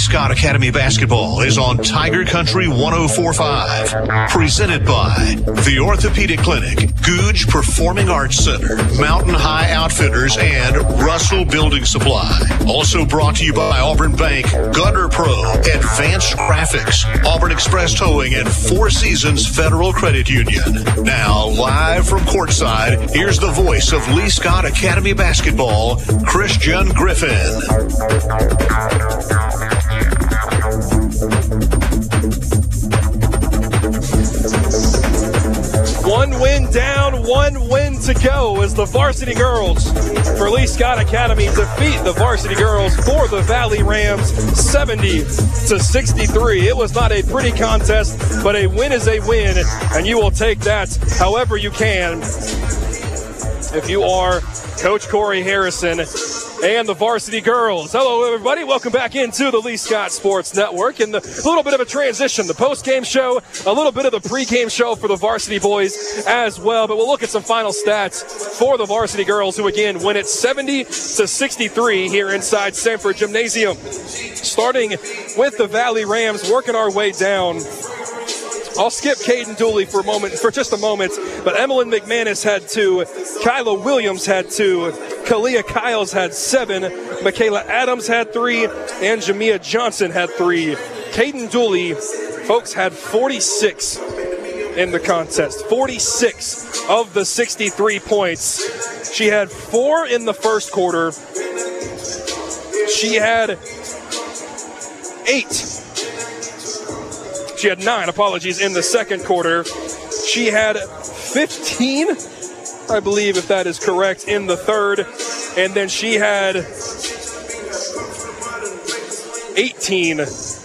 Scott Academy Basketball is on Tiger Country 104.5. Presented by the Orthopedic Clinic, Googe Performing Arts Center, Mountain High Outfitters, and Russell Building Supply. Also brought to you by Auburn Bank, Gutter Pro, Advanced Graphics, Auburn Express Towing, and Four Seasons Federal Credit Union. Now, live from courtside, here's the voice of Lee Scott Academy Basketball, Christian Griffin. One win down, one win to go as the varsity girls for Lee Scott Academy defeat the varsity girls for the Valley Rams 70-63. It was not a pretty contest, but a win is a win, and you will take that however you can. If you are Coach Corey Harrison and the varsity girls. Hello, everybody. Welcome back into the Lee Scott Sports Network. And a little bit of a transition. The post-game show, a little bit of the pre-game show for the varsity boys as well. But we'll look at some final stats for the varsity girls, who, again, win it 70-63 here inside Sanford Gymnasium. Starting with the Valley Rams, working our way down. I'll skip Caden Dooley for just a moment, but Emmeline McManus had 2, Kyla Williams had 2, Kalia Kyles had 7, Michaela Adams had 3, and Jamia Johnson had 3. Caden Dooley, folks, had 46 in the contest, 46 of the 63 points. She had 4 in the first quarter. She had 9 in the second quarter. She had 15, I believe, if that is correct, in the third. And then she had 18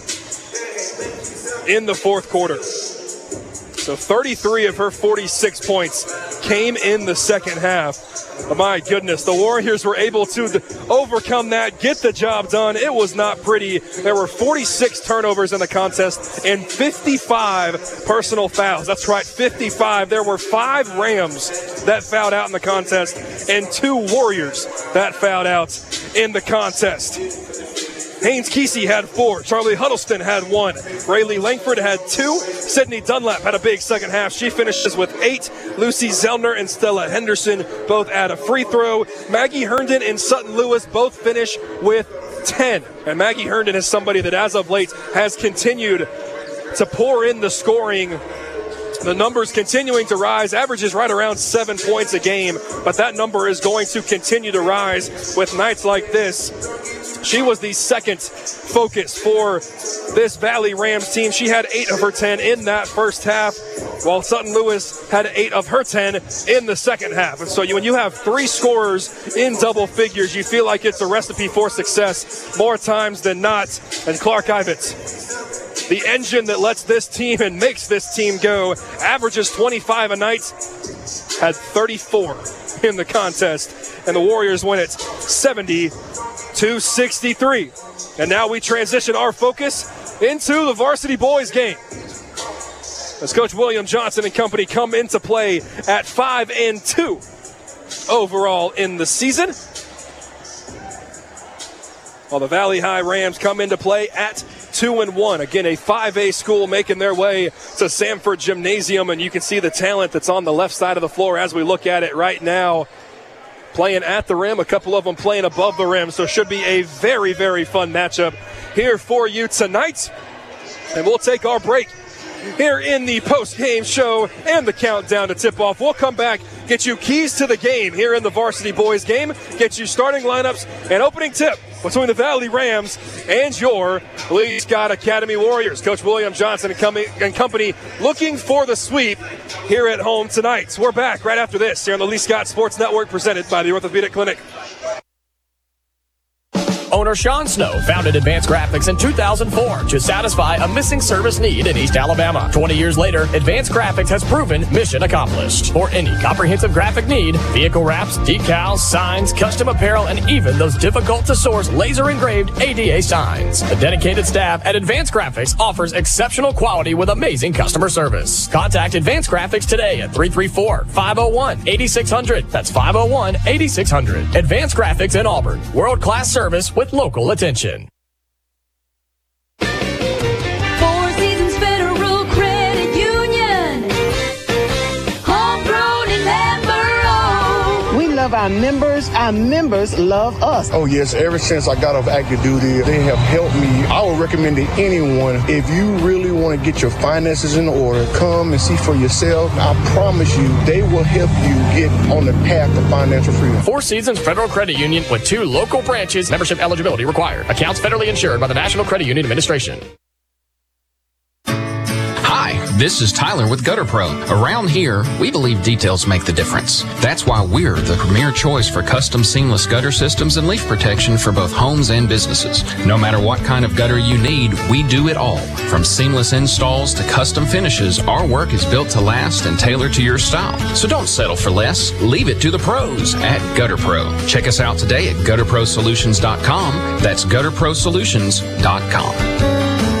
in the fourth quarter. So 33 of her 46 points came in the second half. Oh, my goodness, the Warriors were able to overcome that, get the job done. It was not pretty. There were 46 turnovers in the contest and 55 personal fouls. That's right, 55. There were 5 Rams that fouled out in the contest and 2 Warriors that fouled out in the contest. Haynes Kesey had 4. Charlie Huddleston had 1. Rayleigh Langford had 2. Sydney Dunlap had a big second half. She finishes with 8. Lucy Zellner and Stella Henderson both add a free throw. Maggie Herndon and Sutton Lewis both finish with 10. And Maggie Herndon is somebody that, as of late, has continued to pour in the scoring. The numbers continuing to rise, averages right around 7 points a game, but that number is going to continue to rise with nights like this. She was the second focus for this Valley Rams team. She had 8 of her 10 in that first half, while Sutton Lewis had 8 of her 10 in the second half. And so when you have 3 scorers in double figures, you feel like it's a recipe for success more times than not. And Clark Ivett, the engine that lets this team and makes this team go, averages 25 a night, had 34 in the contest. And the Warriors win it 70-63. And now we transition our focus into the varsity boys game, as Coach William Johnson and company come into play at 5-2 overall in the season, while the Valley High Rams come into play at 2-1. Again, a 5A school making their way to Sanford Gymnasium, and you can see the talent that's on the left side of the floor as we look at it right now. Playing at the rim, a couple of them playing above the rim, so it should be a very, very fun matchup here for you tonight. And we'll take our break here in the post-game show and the countdown to tip-off. We'll come back, get you keys to the game here in the varsity boys game, get you starting lineups and opening tip between the Valley Rams and your Lee Scott Academy Warriors. Coach William Johnson and company looking for the sweep here at home tonight. We're back right after this here on the Lee Scott Sports Network, presented by the Orthopedic Clinic. Owner Sean Snow founded Advanced Graphics in 2004 to satisfy a missing service need in East Alabama. 20 years later, Advanced Graphics has proven mission accomplished. For any comprehensive graphic need, vehicle wraps, decals, signs, custom apparel, and even those difficult-to-source laser-engraved ADA signs. The dedicated staff at Advanced Graphics offers exceptional quality with amazing customer service. Contact Advanced Graphics today at 334-501-8600. That's 501-8600. Advanced Graphics in Auburn. World-class service with local attention. love our members love us. Oh yes, ever since I got off active duty, they have helped me. I would recommend to anyone, if you really want to get your finances in order, come and see for yourself. I promise you, they will help you get on the path to financial freedom. Four Seasons Federal Credit Union with 2 local branches. Membership eligibility required. Accounts federally insured by the National Credit Union Administration. Hi, this is Tyler with Gutter Pro. Around here, we believe details make the difference. That's why we're the premier choice for custom seamless gutter systems and leak protection for both homes and businesses. No matter what kind of gutter you need, we do it all. From seamless installs to custom finishes, our work is built to last and tailored to your style. So don't settle for less. Leave it to the pros at Gutter Pro. Check us out today at gutterprosolutions.com. That's gutterprosolutions.com.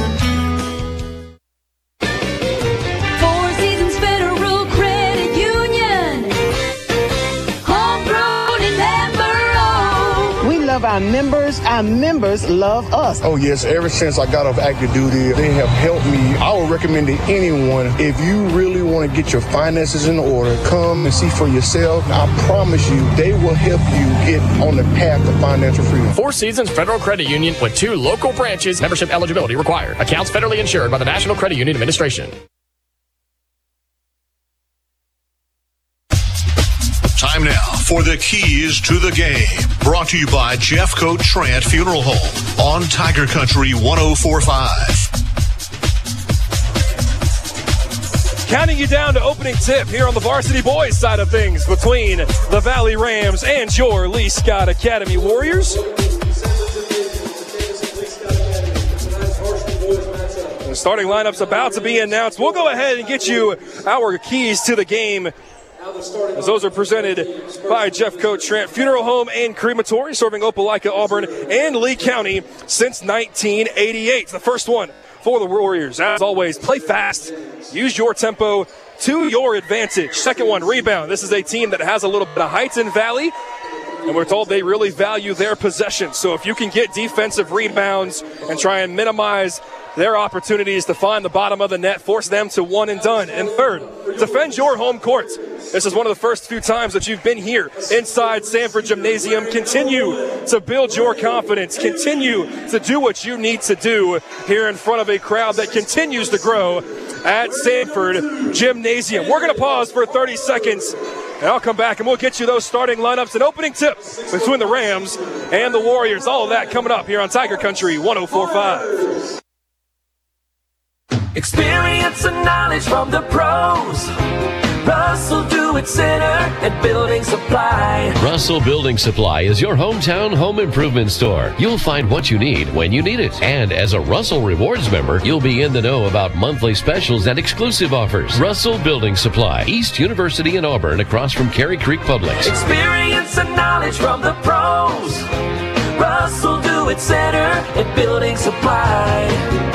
Our members love us. Oh yes, ever since I got off active duty, they have helped me. I would recommend to anyone, if you really want to get your finances in order, come and see for yourself. I promise you, they will help you get on the path to financial freedom. Four Seasons Federal Credit Union with 2 local branches. Membership eligibility required. Accounts federally insured by the National Credit Union Administration. Time now for the keys to the game. Brought to you by Jeffcoat Trant Funeral Home on Tiger Country 104.5. Counting you down to opening tip here on the varsity boys side of things between the Valley Rams and your Lee Scott Academy Warriors. The starting lineup's about to be announced. We'll go ahead and get you our keys to the game, as those are presented by Jeffcoat Trant Funeral Home and Crematory, serving Opelika, Auburn, and Lee County since 1988. The first one for the Warriors, as always, play fast. Use your tempo to your advantage. Second one, rebound. This is a team that has a little bit of height in Valley, and we're told they really value their possession. So if you can get defensive rebounds and try and minimize their opportunities to find the bottom of the net, force them to one and done. And third, defend your home court. This is one of the first few times that you've been here inside Sanford Gymnasium. Continue to build your confidence. Continue to do what you need to do here in front of a crowd that continues to grow at Sanford Gymnasium. We're going to pause for 30 seconds, and I'll come back and we'll get you those starting lineups and opening tip between the Rams and the Warriors. All of that coming up here on Tiger Country 104.5. Experience and knowledge from the pros. Russell Do-It Center at Building Supply. Russell Building Supply is your hometown home improvement store. You'll find what you need when you need it. And as a Russell Rewards member, you'll be in the know about monthly specials and exclusive offers. Russell Building Supply, East University in Auburn, across from Cary Creek Publix. Experience and knowledge from the pros. Russell Do-It Center at Building Supply.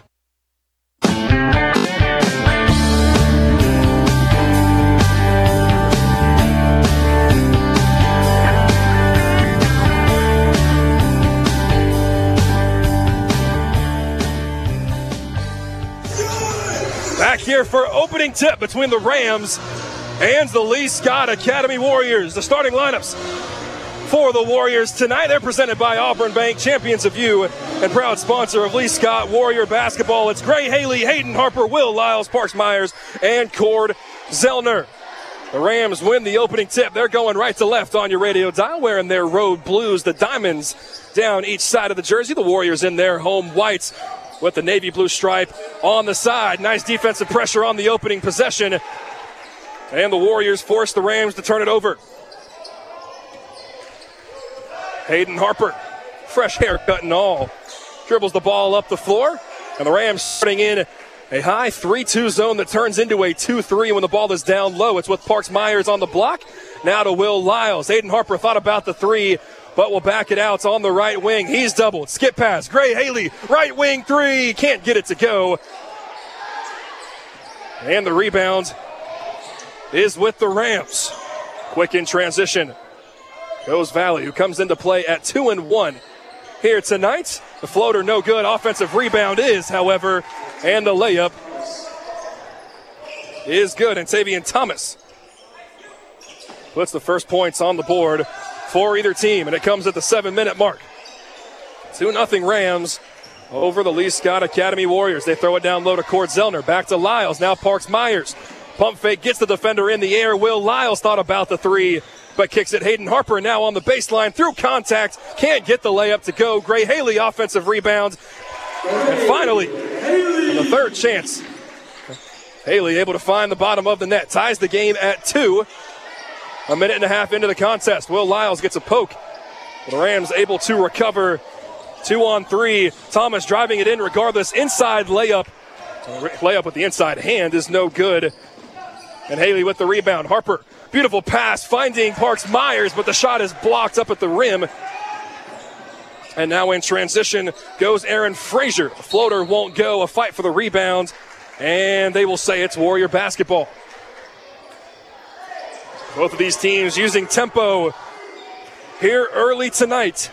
Back here for opening tip between the Rams and the Lee Scott Academy Warriors. The starting lineups for the Warriors tonight, they're presented by Auburn Bank, champions of you and proud sponsor of Lee Scott Warrior basketball. It's Gray Haley, Hayden Harper, Will Lyles, Parks Myers, and Cord Zellner. The Rams win the opening tip. They're going right to left on your radio dial, wearing their road blues, the diamonds down each side of the jersey. The Warriors in their home whites with the navy blue stripe on the side. Nice defensive pressure on the opening possession. And the Warriors force the Rams to turn it over. Hayden Harper, fresh haircut and all, dribbles the ball up the floor. And the Rams starting in a high 3-2 zone that turns into a 2-3 when the ball is down low. It's with Parks Myers on the block. Now to Will Lyles. Hayden Harper thought about the three, but will back it out on the right wing. He's doubled. Skip pass. Gray Haley, right wing three. Can't get it to go. And the rebound is with the Rams. Quick in transition goes Valley, who comes into play at 2-1 here tonight. The floater no good. Offensive rebound is, however, and the layup is good. And Tavian Thomas puts the first points on the board for either team, and it comes at the 7-minute mark. 2-0 Rams over the Lee Scott Academy Warriors. They throw it down low to Cord Zellner. Back to Lyles. Now Parks Myers. Pump fake gets the defender in the air. Will Lyles thought about the three, but kicks it. Hayden Harper now on the baseline through contact. Can't get the layup to go. Gray Haley offensive rebound. And finally, on the third chance, Haley able to find the bottom of the net. Ties the game at 2. A minute and a half into the contest. Will Lyles gets a poke. The Rams able to recover. 2-on-3. Thomas driving it in regardless. Inside layup. Layup with the inside hand is no good. And Haley with the rebound. Harper, beautiful pass, finding Parks Myers, but the shot is blocked up at the rim. And now in transition goes Aaron Frazier. The floater won't go. A fight for the rebound. And they will say it's Warrior basketball. Both of these teams using tempo here early tonight.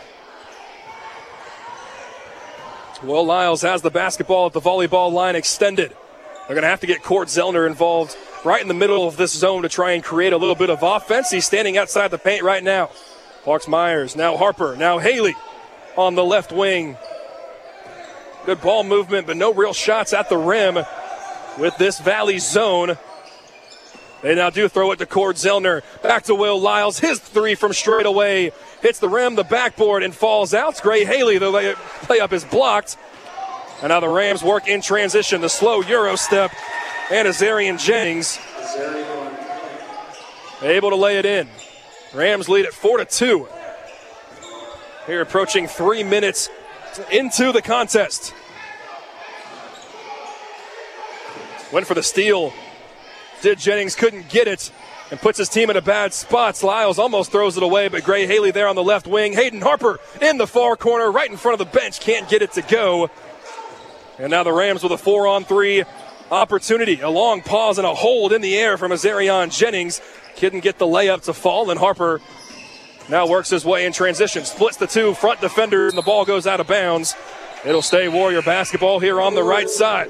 Will Lyles has the basketball at the volleyball line extended. They're going to have to get Cord Zellner involved right in the middle of this zone to try and create a little bit of offense. He's standing outside the paint right now. Parks Myers, now Harper, now Haley on the left wing. Good ball movement, but no real shots at the rim with this Valley zone. They now do throw it to Cord Zellner. Back to Will Lyles. His three from straight away. Hits the rim, the backboard, and falls out. Gray Haley, the layup is blocked. And now the Rams work in transition. The slow Euro step. And Azarian Jennings able to lay it in. Rams lead at 4-2. Here approaching 3 minutes into the contest. Went for the steal. Did Jennings, couldn't get it, and puts his team in a bad spot. Lyles almost throws it away, but Gray Haley there on the left wing. Hayden Harper in the far corner, right in front of the bench, can't get it to go. And now the Rams with a 4-on-3 opportunity. A long pause and a hold in the air from Azarian Jennings. Couldn't get the layup to fall, and Harper now works his way in transition. Splits the two front defenders, and the ball goes out of bounds. It'll stay Warrior basketball here on the right side.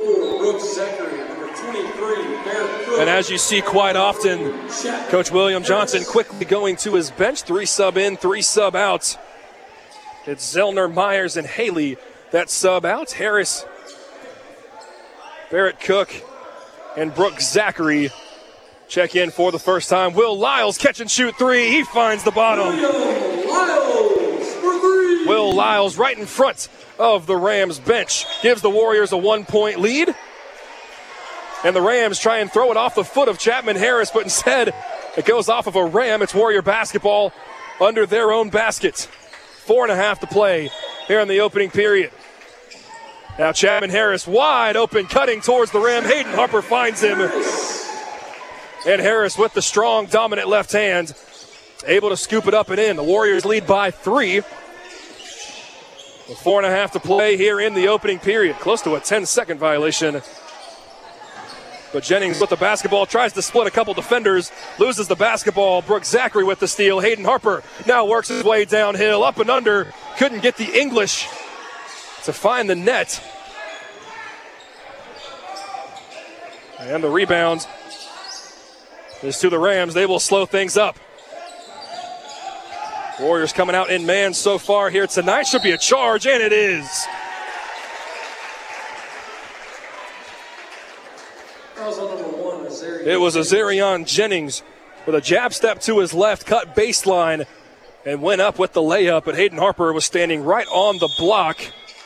And as you see quite often, Coach William Johnson quickly going to his bench. 3 sub in, 3 sub out. It's Zellner, Myers, and Haley that sub out. Harris, Barrett Cook, and Brooke Zachary check in for the first time. Will Lyles catch and shoot 3. He finds the bottom. Will Lyles right in front of the Rams bench. Gives the Warriors a 1-point lead. And the Rams try and throw it off the foot of Chapman Harris, but instead it goes off of a Ram. It's Warrior basketball under their own basket. 4.5 to play here in the opening period. Now Chapman Harris wide open, cutting towards the rim. Hayden Harper finds him. And Harris with the strong, dominant left hand, able to scoop it up and in. The Warriors lead by 3. With 4.5 to play here in the opening period. Close to a 10-second violation. But Jennings with the basketball, tries to split a couple defenders, loses the basketball. Brooke Zachary with the steal. Hayden Harper now works his way downhill, up and under. Couldn't get the English to find the net. And the rebound is to the Rams. They will slow things up. Warriors coming out in man so far here tonight. Should be a charge, and it is. It was Azarian Jennings with a jab step to his left, cut baseline, and went up with the layup. But Hayden Harper was standing right on the block.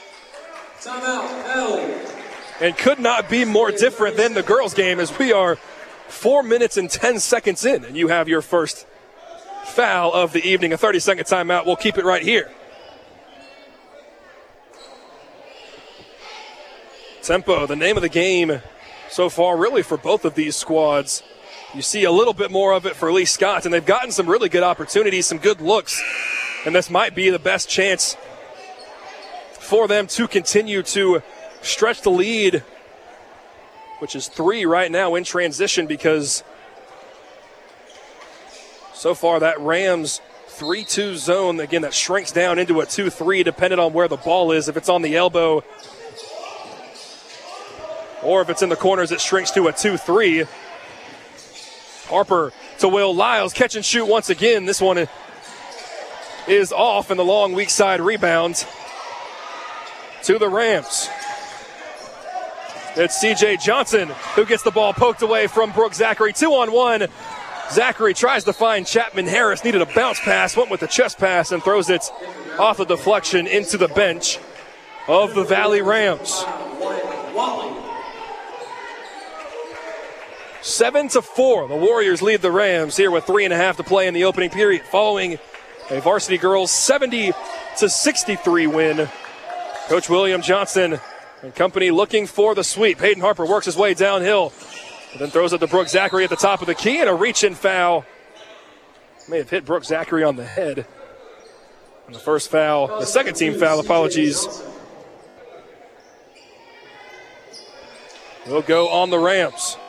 And could not be more different than the girls' game, as we are 4 minutes and 10 seconds in, and you have your first foul of the evening. A 30-second timeout. We'll keep it right here. Tempo, the name of the game so far, really, for both of these squads. You see a little bit more of it for Lee Scott, and they've gotten some really good opportunities, some good looks, and this might be the best chance for them to continue to stretch the lead, which is 3 right now in transition, because so far that Rams 3-2 zone, again, that shrinks down into a 2-3 depending on where the ball is. If it's on the elbow or if it's in the corners, it shrinks to a 2-3. Harper to Will Lyles. Catch and shoot once again. This one is off, and the long weak side rebound to the Rams. It's C.J. Johnson who gets the ball poked away from Brooke Zachary. 2-on-1. Zachary tries to find Chapman Harris. Needed a bounce pass. Went with the chest pass and throws it off the deflection into the bench of the Valley Rams. 7-4. The Warriors lead the Rams here with 3.5 to play in the opening period, following a Varsity Girls 70-63 win. Coach William Johnson and company looking for the sweep. Hayden Harper works his way downhill, and then throws it to Brooke Zachary at the top of the key, and a reach-in foul. May have hit Brooke Zachary on the head. And the first foul, the second team foul, apologies, will go on the Rams.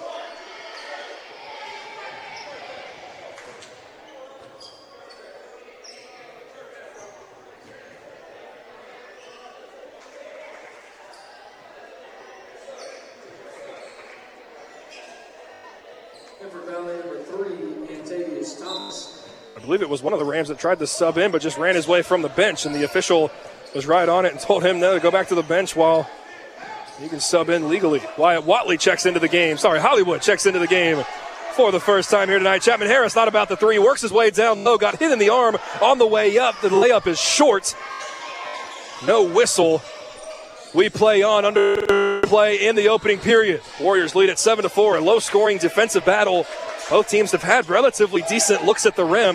I believe it was one of the Rams that tried to sub in, but just ran his way from the bench, and the official was right on it and told him no, to go back to the bench while he can sub in legally. Wyatt Watley checks into the game. Hollywood checks into the game for the first time here tonight. Chapman Harris not about the three, works his way down low, got hit in the arm on the way up. The layup is short. No whistle. We play on under play in the opening period. Warriors lead at 7-4. A low-scoring defensive battle. Both teams have had relatively decent looks at the rim.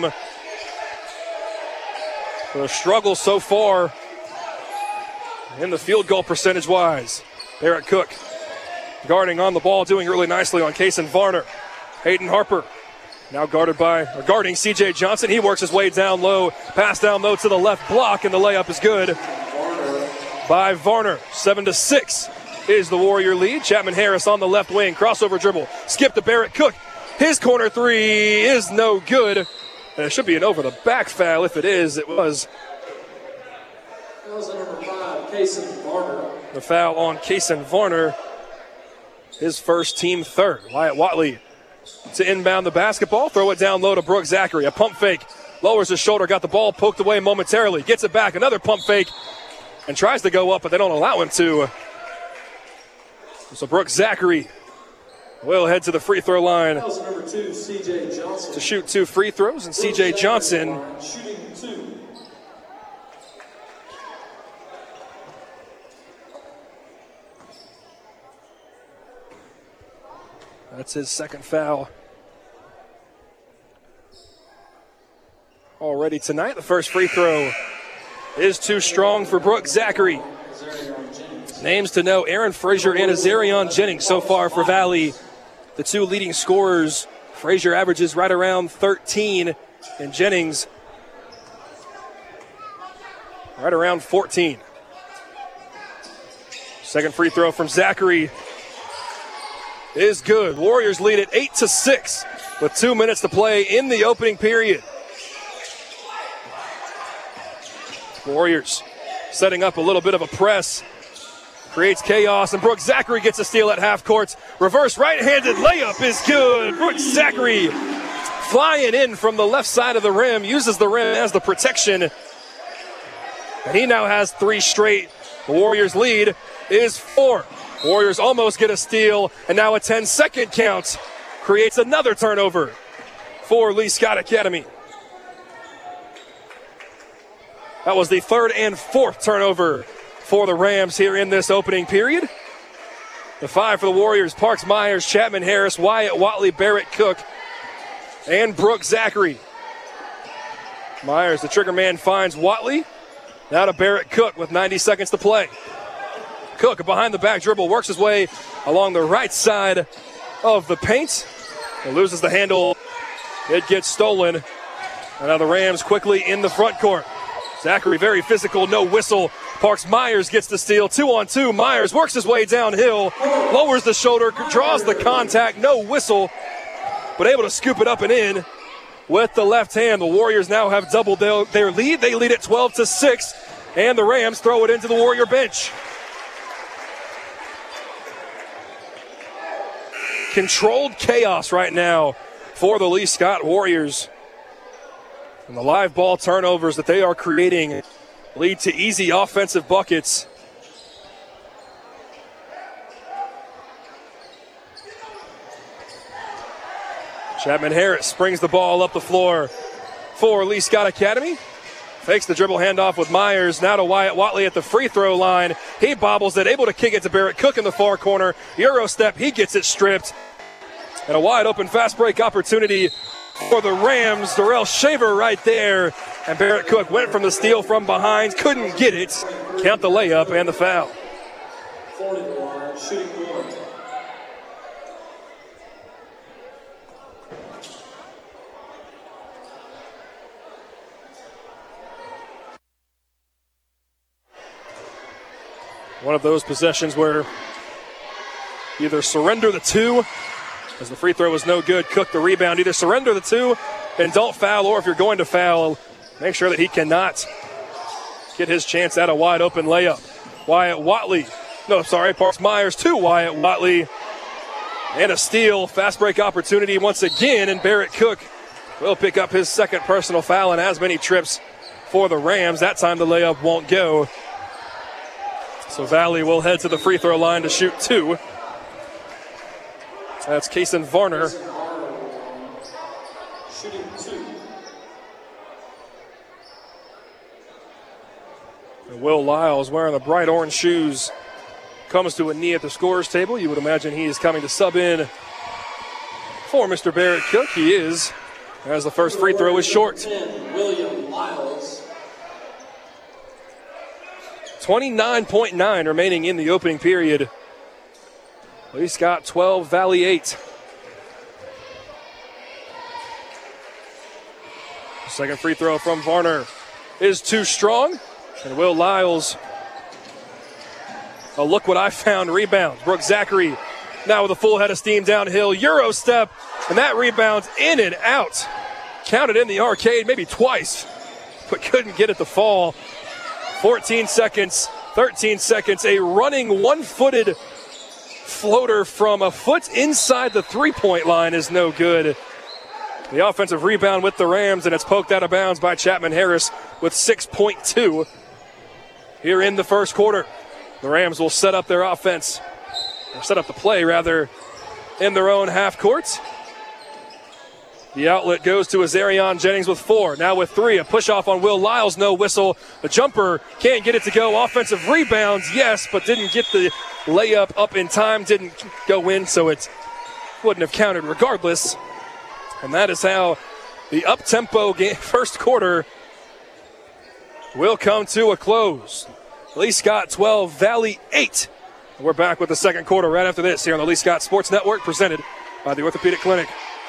But a struggle so far in the field goal percentage-wise. Barrett Cook guarding on the ball, doing really nicely on Kason Varner. Hayden Harper now guarding C.J. Johnson. He works his way down low, pass down low to the left block, and the layup is good by Varner. 7-6 is the Warrior lead. Chapman Harris on the left wing, crossover dribble, skip to Barrett Cook. His corner three is no good. And it should be an over-the-back foul. If it is, it was. That was number 5, Kason Varner. The foul on Kason Varner, his first, team third. Wyatt Watley to inbound the basketball, throw it down low to Brooke Zachary. A pump fake, lowers his shoulder, got the ball poked away momentarily, gets it back, another pump fake, and tries to go up, but they don't allow him to. So Brooke Zachary will head to the free throw line Number 2, C.J. Johnson. to shoot 2 free throws, and C.J. Johnson Shooting 2. that's his second foul already tonight. The first free throw is too strong for Brooke Zachary. Names to know: Aaron Frazier and Azarion Jennings so far for Valley, the two leading scorers. Frazier averages right around 13, and Jennings right around 14. Second free throw from Zachary is good. Warriors lead at 8-6 with 2 minutes to play in the opening period. Warriors setting up a little bit of a press. Creates chaos, and Brooke Zachary gets a steal at half court. Reverse right-handed layup is good. Brooke Zachary flying in from the left side of the rim, uses the rim as the protection. And he now has 3 straight. The Warriors lead is 4. Warriors almost get a steal, and now a 10-second count creates another turnover for Lee Scott Academy. That was the third and fourth turnover for the Rams here in this opening period. The 5 for the Warriors: Parks Myers, Chapman Harris, Wyatt Watley, Barrett Cook, and Brooke Zachary. Myers, the trigger man, finds Watley. Now to Barrett Cook with 90 seconds to play. Cook, a behind the back dribble, works his way along the right side of the paint. He loses the handle. It gets stolen. And now the Rams quickly in the front court. Zachary very physical, no whistle. Parks Myers gets the steal, 2-on-2. Myers works his way downhill, lowers the shoulder, draws the contact, no whistle, but able to scoop it up and in with the left hand. The Warriors now have doubled their lead. They lead at 12-6, and the Rams throw it into the Warrior bench. Controlled chaos right now for the Lee Scott Warriors. And the live ball turnovers that they are creating lead to easy offensive buckets. Chapman Harris springs the ball up the floor for Lee Scott Academy. Fakes the dribble handoff with Myers. Now to Wyatt Watley at the free throw line. He bobbles it, able to kick it to Barrett Cook in the far corner. Euro step, he gets it stripped. And a wide open fast break opportunity for the Rams. Darrell Shaver right there. And Barrett Cook went from the steal from behind, couldn't get it. Count the layup and the foul. 44, shooting one. One of those possessions where either surrender the two, as the free throw was no good, Cook the rebound. Either surrender the two and don't foul, or if you're going to foul, make sure that he cannot get his chance at a wide open layup. Parks Myers to Wyatt Watley. And a steal, fast break opportunity once again, and Barrett Cook will pick up his second personal foul and as many trips for the Rams. That time the layup won't go. So Valley will head to the free throw line to shoot two. That's Kason Varner. Shooting two. And Will Lyles, wearing the bright orange shoes, comes to a knee at the scorer's table. You would imagine he is coming to sub in for Mr. Barrett Cook. He is, as the first free throw is short. 10, William Lyles. 29.9 remaining in the opening period. Lee Scott 12, Valley 8. Second free throw from Varner is too strong. And Will Lyles, a look what I found rebound. Brooke Zachary now with a full head of steam downhill. Euro step, and that rebound's in and out. Counted in the arcade maybe twice, but couldn't get it to fall. 13 seconds. A running one-footed floater from a foot inside the three-point line is no good. The offensive rebound with the Rams, and it's poked out of bounds by Chapman Harris with 6.2 here in the first quarter. The Rams will set up their offense, or set up the play, rather, in their own half court. The outlet goes to Azarion Jennings with 4. Now with 3, a push-off on Will Lyles, no whistle. The jumper can't get it to go. Offensive rebounds, yes, but didn't get the layup up in time. Didn't go in, so it wouldn't have counted regardless. And that is how the up-tempo first quarter will come to a close. Lee Scott 12, Valley 8. And we're back with the second quarter right after this here on the Lee Scott Sports Network, presented by the Orthopedic Clinic.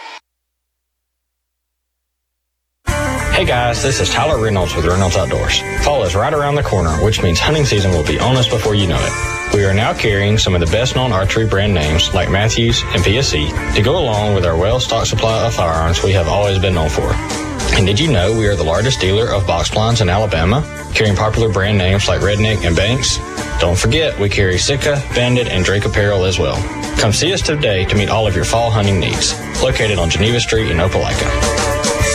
Hey guys, this is Tyler Reynolds with Reynolds Outdoors. Fall is right around the corner, which means hunting season will be on us before you know it. We are now carrying some of the best-known archery brand names like Matthews and PSE to go along with our well-stocked supply of firearms we have always been known for. And did you know we are the largest dealer of box blinds in Alabama, carrying popular brand names like Redneck and Banks? Don't forget, we carry Sitka, Bandit, and Drake apparel as well. Come see us today to meet all of your fall hunting needs. Located on Geneva Street in Opelika.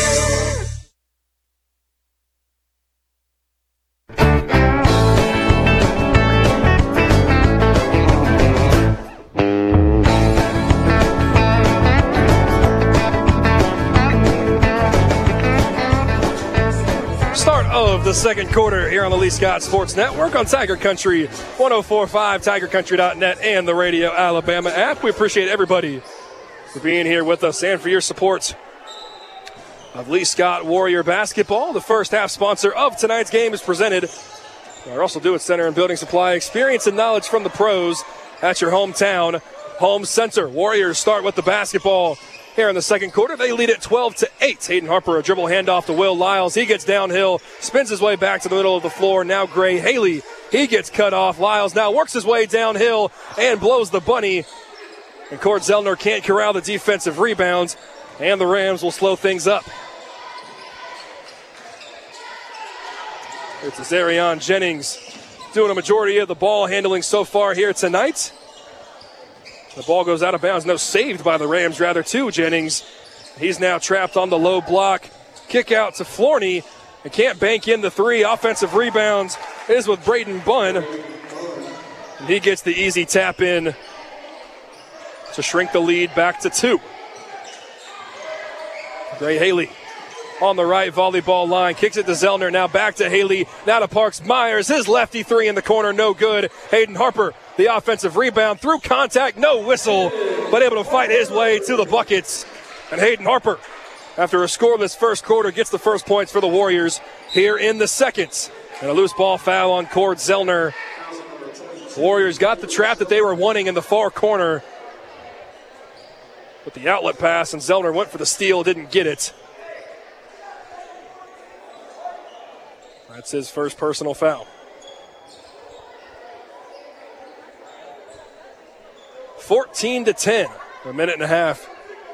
The second quarter here on the Lee Scott Sports Network on Tiger Country 104.5, tigercountry.net, and the Radio Alabama app. We appreciate everybody for being here with us and for your support of Lee Scott Warrior basketball. The first half sponsor of tonight's game is presented by Russell Dewitt Center and Building Supply. Experience and knowledge from the pros at your hometown home center. Warriors start with the basketball here in the second quarter. They lead it 12-8. Hayden Harper, a dribble handoff to Will Lyles. He gets downhill, spins his way back to the middle of the floor. Now Gray Haley, he gets cut off. Lyles now works his way downhill and blows the bunny. And Cord Zellner can't corral the defensive rebound, and the Rams will slow things up. It's Azarion Jennings doing a majority of the ball handling so far here tonight. The ball goes out of bounds. No, saved by the Rams, rather, to Jennings. He's now trapped on the low block. Kick out to Florney and can't bank in the three. Offensive rebounds is with Braden Bunn. And he gets the easy tap in to shrink the lead back to 2. Gray Haley on the right volleyball line. Kicks it to Zellner. Now back to Haley. Now to Parks Myers. His lefty three in the corner. No good. Hayden Harper, the offensive rebound through contact. No whistle, but able to fight his way to the buckets. And Hayden Harper, after a scoreless first quarter, gets the first points for the Warriors here in the second. And a loose ball foul on Cord Zellner. Warriors got the trap that they were wanting in the far corner with the outlet pass, and Zellner went for the steal, didn't get it. That's his first personal foul. 14-10, a minute and a half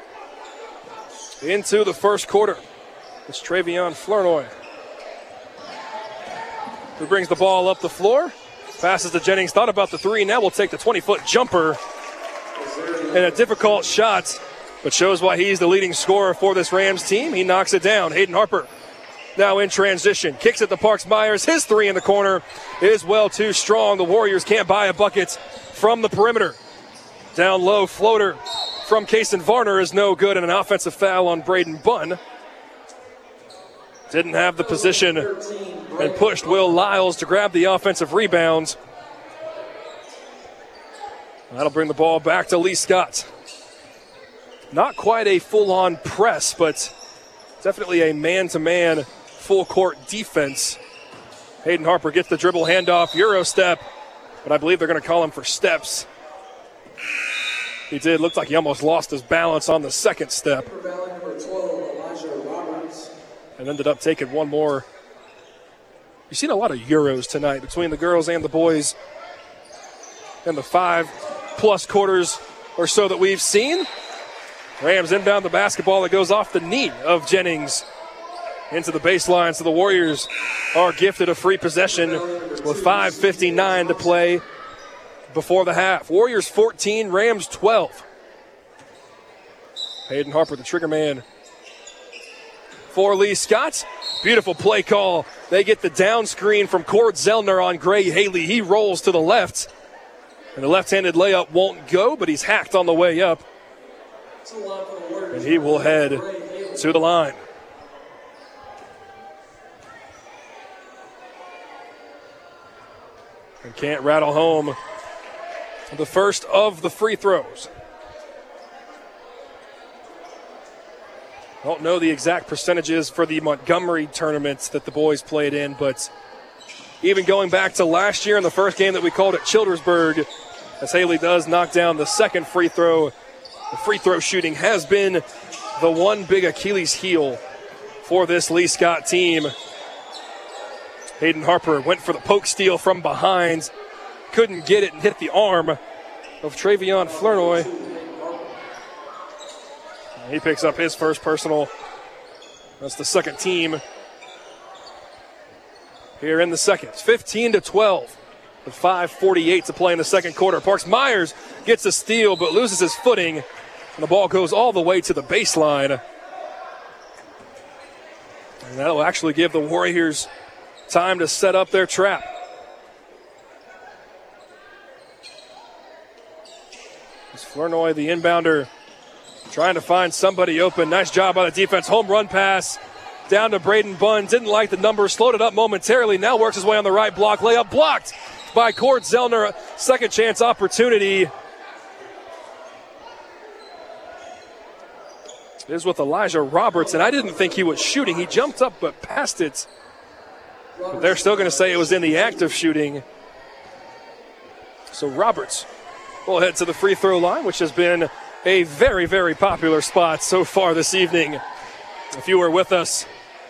into the first quarter. It's Travion Flournoy who brings the ball up the floor. Passes to Jennings, thought about the three, now will take the 20-foot jumper. And a difficult shot, but shows why he's the leading scorer for this Rams team. He knocks it down. Hayden Harper now in transition. Kicks it to Parks Myers. His three in the corner is well too strong. The Warriors can't buy a bucket from the perimeter. Down low floater from Kaysen Varner is no good, and an offensive foul on Braden Bunn. Didn't have the position and pushed Will Lyles to grab the offensive rebound. That'll bring the ball back to Lee Scott. Not quite a full-on press, but definitely a man-to-man full-court defense. Hayden Harper gets the dribble handoff, Euro step, but I believe they're going to call him for steps. He did. Looked like he almost lost his balance on the second step. And ended up taking one more. You've seen a lot of Euros tonight between the girls and the boys. And the 5+ quarters or so that we've seen. Rams inbound the basketball that goes off the knee of Jennings into the baseline. So the Warriors are gifted a free possession with 5:59 to play before the half. Warriors 14, Rams 12. Hayden Harper, the trigger man for Lee Scott. Beautiful play call. They get the down screen from Cord Zellner on Gray Haley. He rolls to the left. And the left-handed layup won't go, but he's hacked on the way up. And he will head to the line. And can't rattle home the first of the free throws. Don't know the exact percentages for the Montgomery tournaments that the boys played in, but even going back to last year in the first game that we called at Childersburg, as Haley does knock down the second free throw, the free throw shooting has been the one big Achilles heel for this Lee Scott team. Hayden Harper went for the poke steal from behind, couldn't get it and hit the arm of Travion Flournoy. He picks up his first personal. That's the second team here in the second. 15-12 with 5:48 to play in the second quarter. Parks Myers gets a steal but loses his footing, and the ball goes all the way to the baseline. And that'll actually give the Warriors time to set up their trap. It's Flournoy, the inbounder, trying to find somebody open. Nice job by the defense. Home run pass down to Braden Bunn. Didn't like the numbers. Slowed it up momentarily. Now works his way on the right block. Layup blocked by Cord Zellner. Second chance opportunity is with Elijah Roberts. And I didn't think he was shooting. He jumped up but passed it. But they're still going to say it was in the act of shooting. So Roberts will head to the free throw line, which has been a very, very popular spot so far this evening. If you were with us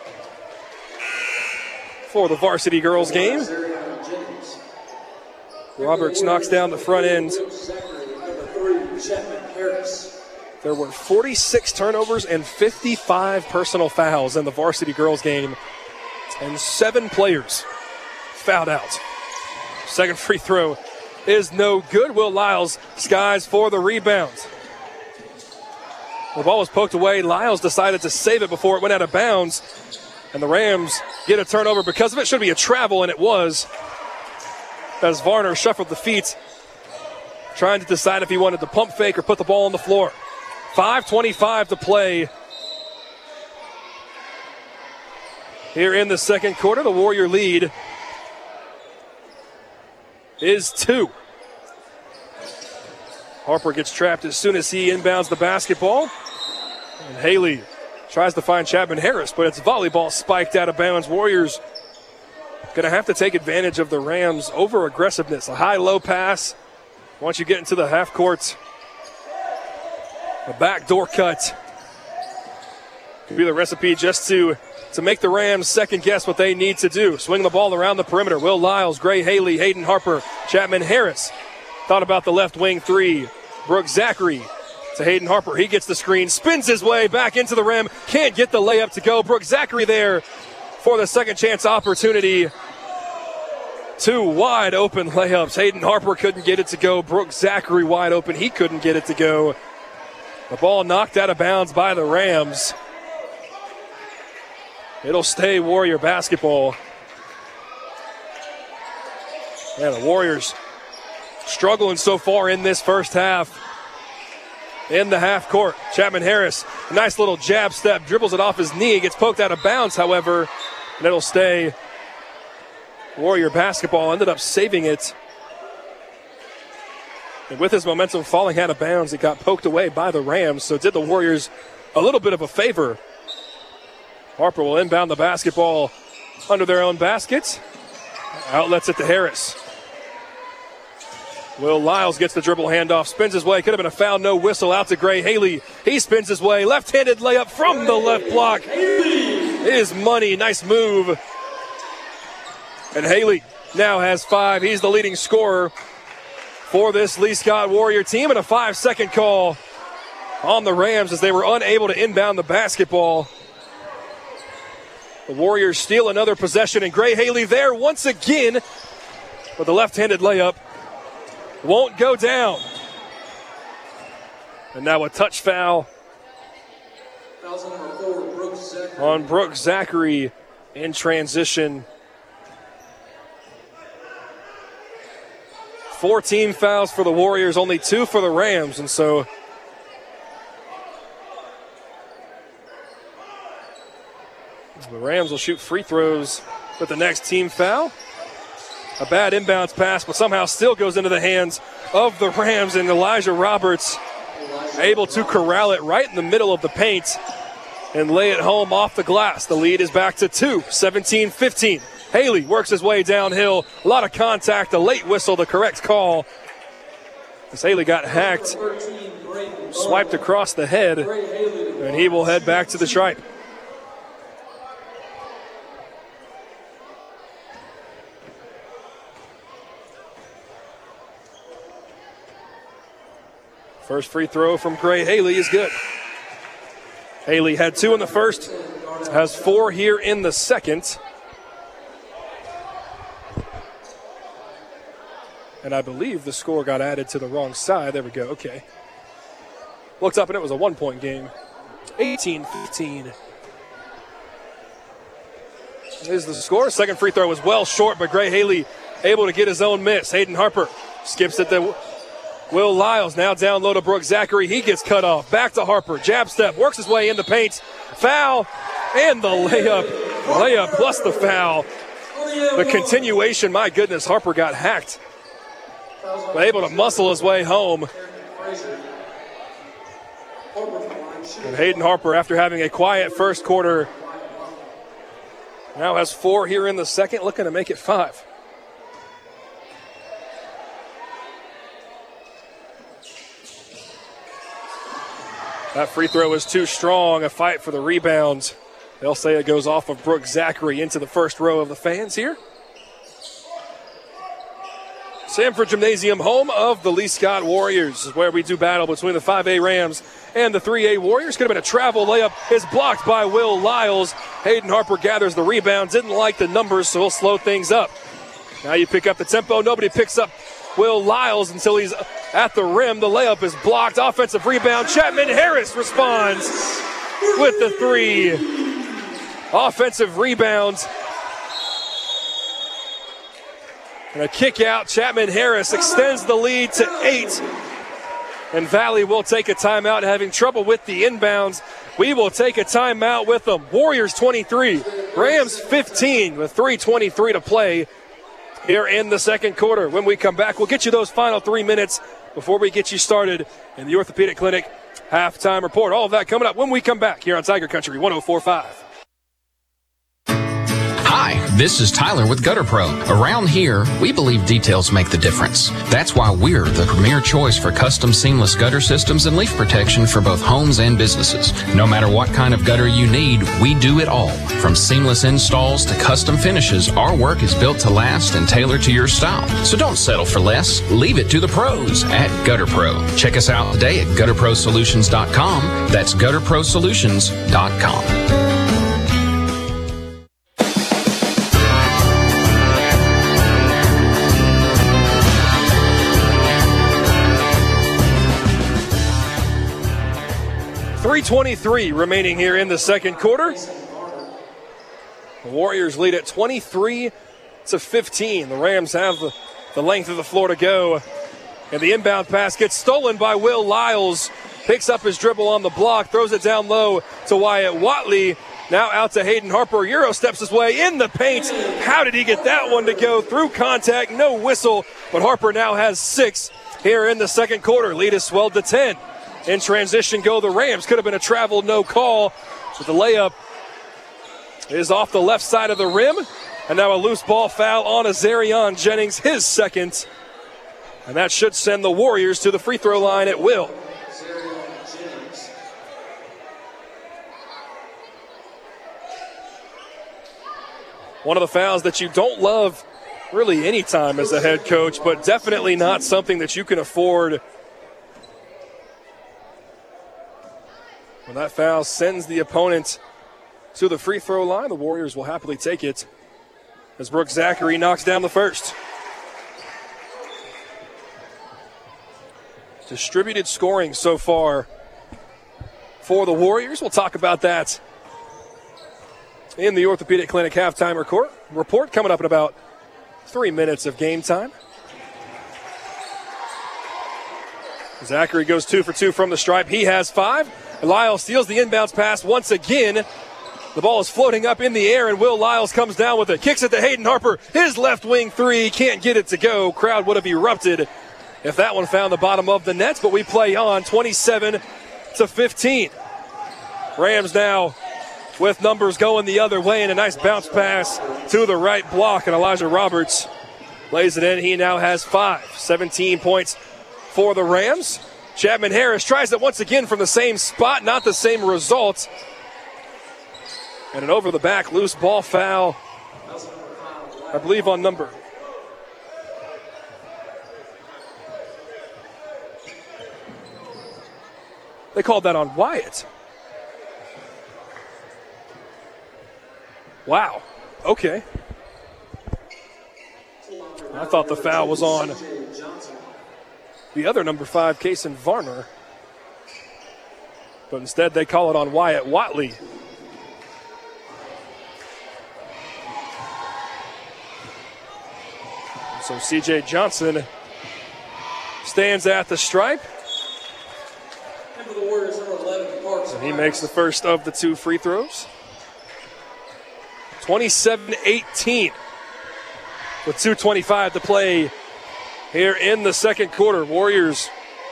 for the varsity girls game, Roberts knocks down the front end. There were 46 turnovers and 55 personal fouls in the varsity girls game, and 7 players fouled out. Second free throw is no good. Will Lyles skies for the rebound. The ball was poked away. Lyles decided to save it before it went out of bounds. And the Rams get a turnover because of it. Should be a travel, and it was. As Varner shuffled the feet, trying to decide if he wanted to pump fake or put the ball on the floor. 5:25 to play here in the second quarter. The Warrior lead is 2. Harper gets trapped as soon as he inbounds the basketball. And Haley tries to find Chapman Harris, but it's volleyball spiked out of bounds. Warriors going to have to take advantage of the Rams' over-aggressiveness. A high-low pass. Once you get into the half court, a backdoor cut could be the recipe just to make the Rams second-guess what they need to do. Swing the ball around the perimeter. Will Lyles, Gray Haley, Hayden Harper, Chapman Harris. Thought about the left wing three. Brooks Zachary to Hayden Harper. He gets the screen, spins his way back into the rim. Can't get the layup to go. Brooks Zachary there for the second chance opportunity. 2 wide open layups. Hayden Harper couldn't get it to go. Brooks Zachary wide open. He couldn't get it to go. The ball knocked out of bounds by the Rams. It'll stay Warrior basketball. Yeah, the Warriors struggling so far in this first half. In the half court, Chapman Harris, a nice little jab step, dribbles it off his knee, gets poked out of bounds, however, and it'll stay Warrior basketball. Ended up saving it. And with his momentum falling out of bounds, it got poked away by the Rams, so it did the Warriors a little bit of a favor. Harper will inbound the basketball under their own basket. Outlets it to Harris. Will Lyles gets the dribble handoff, spins his way. Could have been a foul, no whistle. Out to Gray Haley. He spins his way. Left-handed layup from the left block. Is money. Nice move. And Haley now has 5. He's the leading scorer for this Lee Scott Warrior team. And a 5-second call on the Rams as they were unable to inbound the basketball. The Warriors steal another possession, and Gray Haley there once again with the left-handed layup. Won't go down. And now a touch foul on Brooks Zachary in transition. 4 team fouls for the Warriors, only 2 for the Rams, and so the Rams will shoot free throws with the next team foul. A bad inbounds pass, but somehow still goes into the hands of the Rams, and Elijah Roberts able to corral it right in the middle of the paint and lay it home off the glass. The lead is back to 2, 17-15. Haley works his way downhill. A lot of contact, a late whistle, the correct call. As Haley got hacked, swiped across the head, and he will head back to the stripe. First free throw from Gray Haley is good. Haley had 2 in the first, has 4 here in the second. And I believe the score got added to the wrong side. There we go, okay. Looked up and it was a 1-point game. 18-15 is the score. Second free throw was well short, but Gray Haley able to get his own miss. Hayden Harper skips it to Will Lyles, now down low to Brooks Zachary. He gets cut off. Back to Harper. Jab step. Works his way in the paint. Foul. And the layup. Layup plus the foul. The continuation. My goodness, Harper got hacked. But able to muscle his way home. And Hayden Harper, after having a quiet first quarter, now has 4 here in the second, looking to make it 5. That free throw is too strong. A fight for the rebound. They'll say it goes off of Brooks Zachary into the first row of the fans here. Sanford Gymnasium, home of the Lee Scott Warriors, is where we do battle between the 5A Rams and the 3A Warriors. Could have been a travel layup. Is blocked by Will Lyles. Hayden Harper gathers the rebound. Didn't like the numbers, so he'll slow things up. Now you pick up the tempo. Nobody picks up Will Lyles until he's at the rim. The layup is blocked. Offensive rebound. Chapman Harris responds with the three. Offensive rebound. And a kick out. Chapman Harris extends the lead to 8. And Valley will take a timeout, having trouble with the inbounds. We will take a timeout with them. Warriors 23, Rams 15 with 3:23 to play here in the second quarter. When we come back, we'll get you those final 3 minutes before we get you started in the Orthopedic Clinic halftime report. All of that coming up when we come back here on Tiger Country 104.5. Hi, this is Tyler with Gutter Pro. Around here, we believe details make the difference. That's why we're the premier choice for custom seamless gutter systems and leaf protection for both homes and businesses. No matter what kind of gutter you need, we do it all. From seamless installs to custom finishes, our work is built to last and tailored to your style. So don't settle for less. Leave it to the pros at Gutter Pro. Check us out today at gutterprosolutions.com. That's gutterprosolutions.com. .323 remaining here in the second quarter. The Warriors lead at 23-15. The Rams have the length of the floor to go. And the inbound pass gets stolen by Will Lyles. Picks up his dribble on the block, throws it down low to Wyatt Watley. Now out to Hayden Harper. Euro steps his way in the paint. How did he get that one to go? Through contact, no whistle. But Harper now has 6 here in the second quarter. Lead is swelled to 10. In transition go the Rams. Could have been a travel, no call. But the layup is off the left side of the rim. And now a loose ball foul on Azarion Jennings, his second. And that should send the Warriors to the free throw line at will. One of the fouls that you don't love really any time as a head coach, but definitely not something that you can afford. When that foul sends the opponent to the free throw line, the Warriors will happily take it as Brooke Zachary knocks down the first. Distributed scoring so far for the Warriors. We'll talk about that in the Orthopedic Clinic halftime report coming up in about 3 minutes of game time. Zachary goes 2 for 2 from the stripe. He has 5. Lyle steals the inbounds pass once again. The ball is floating up in the air, and Will Lyles comes down with it. Kicks it to Hayden Harper. His left wing three. Can't get it to go. Crowd would have erupted if that one found the bottom of the net, but we play on 27-15. Rams now with numbers going the other way, and a nice bounce pass to the right block, and Elijah Roberts lays it in. He now has 5. 17 points for the Rams. Chapman Harris tries it once again from the same spot, not the same result. And an over-the-back loose ball foul, I believe, on number. They called that on Wyatt. Wow. Okay. I thought the foul was on the other number 5, Kason Varner. But instead they call it on Wyatt Watley. So C.J. Johnson stands at the stripe. And he makes the first of the 2 free throws. 27-18 with 2:25 to play here in the second quarter. Warriors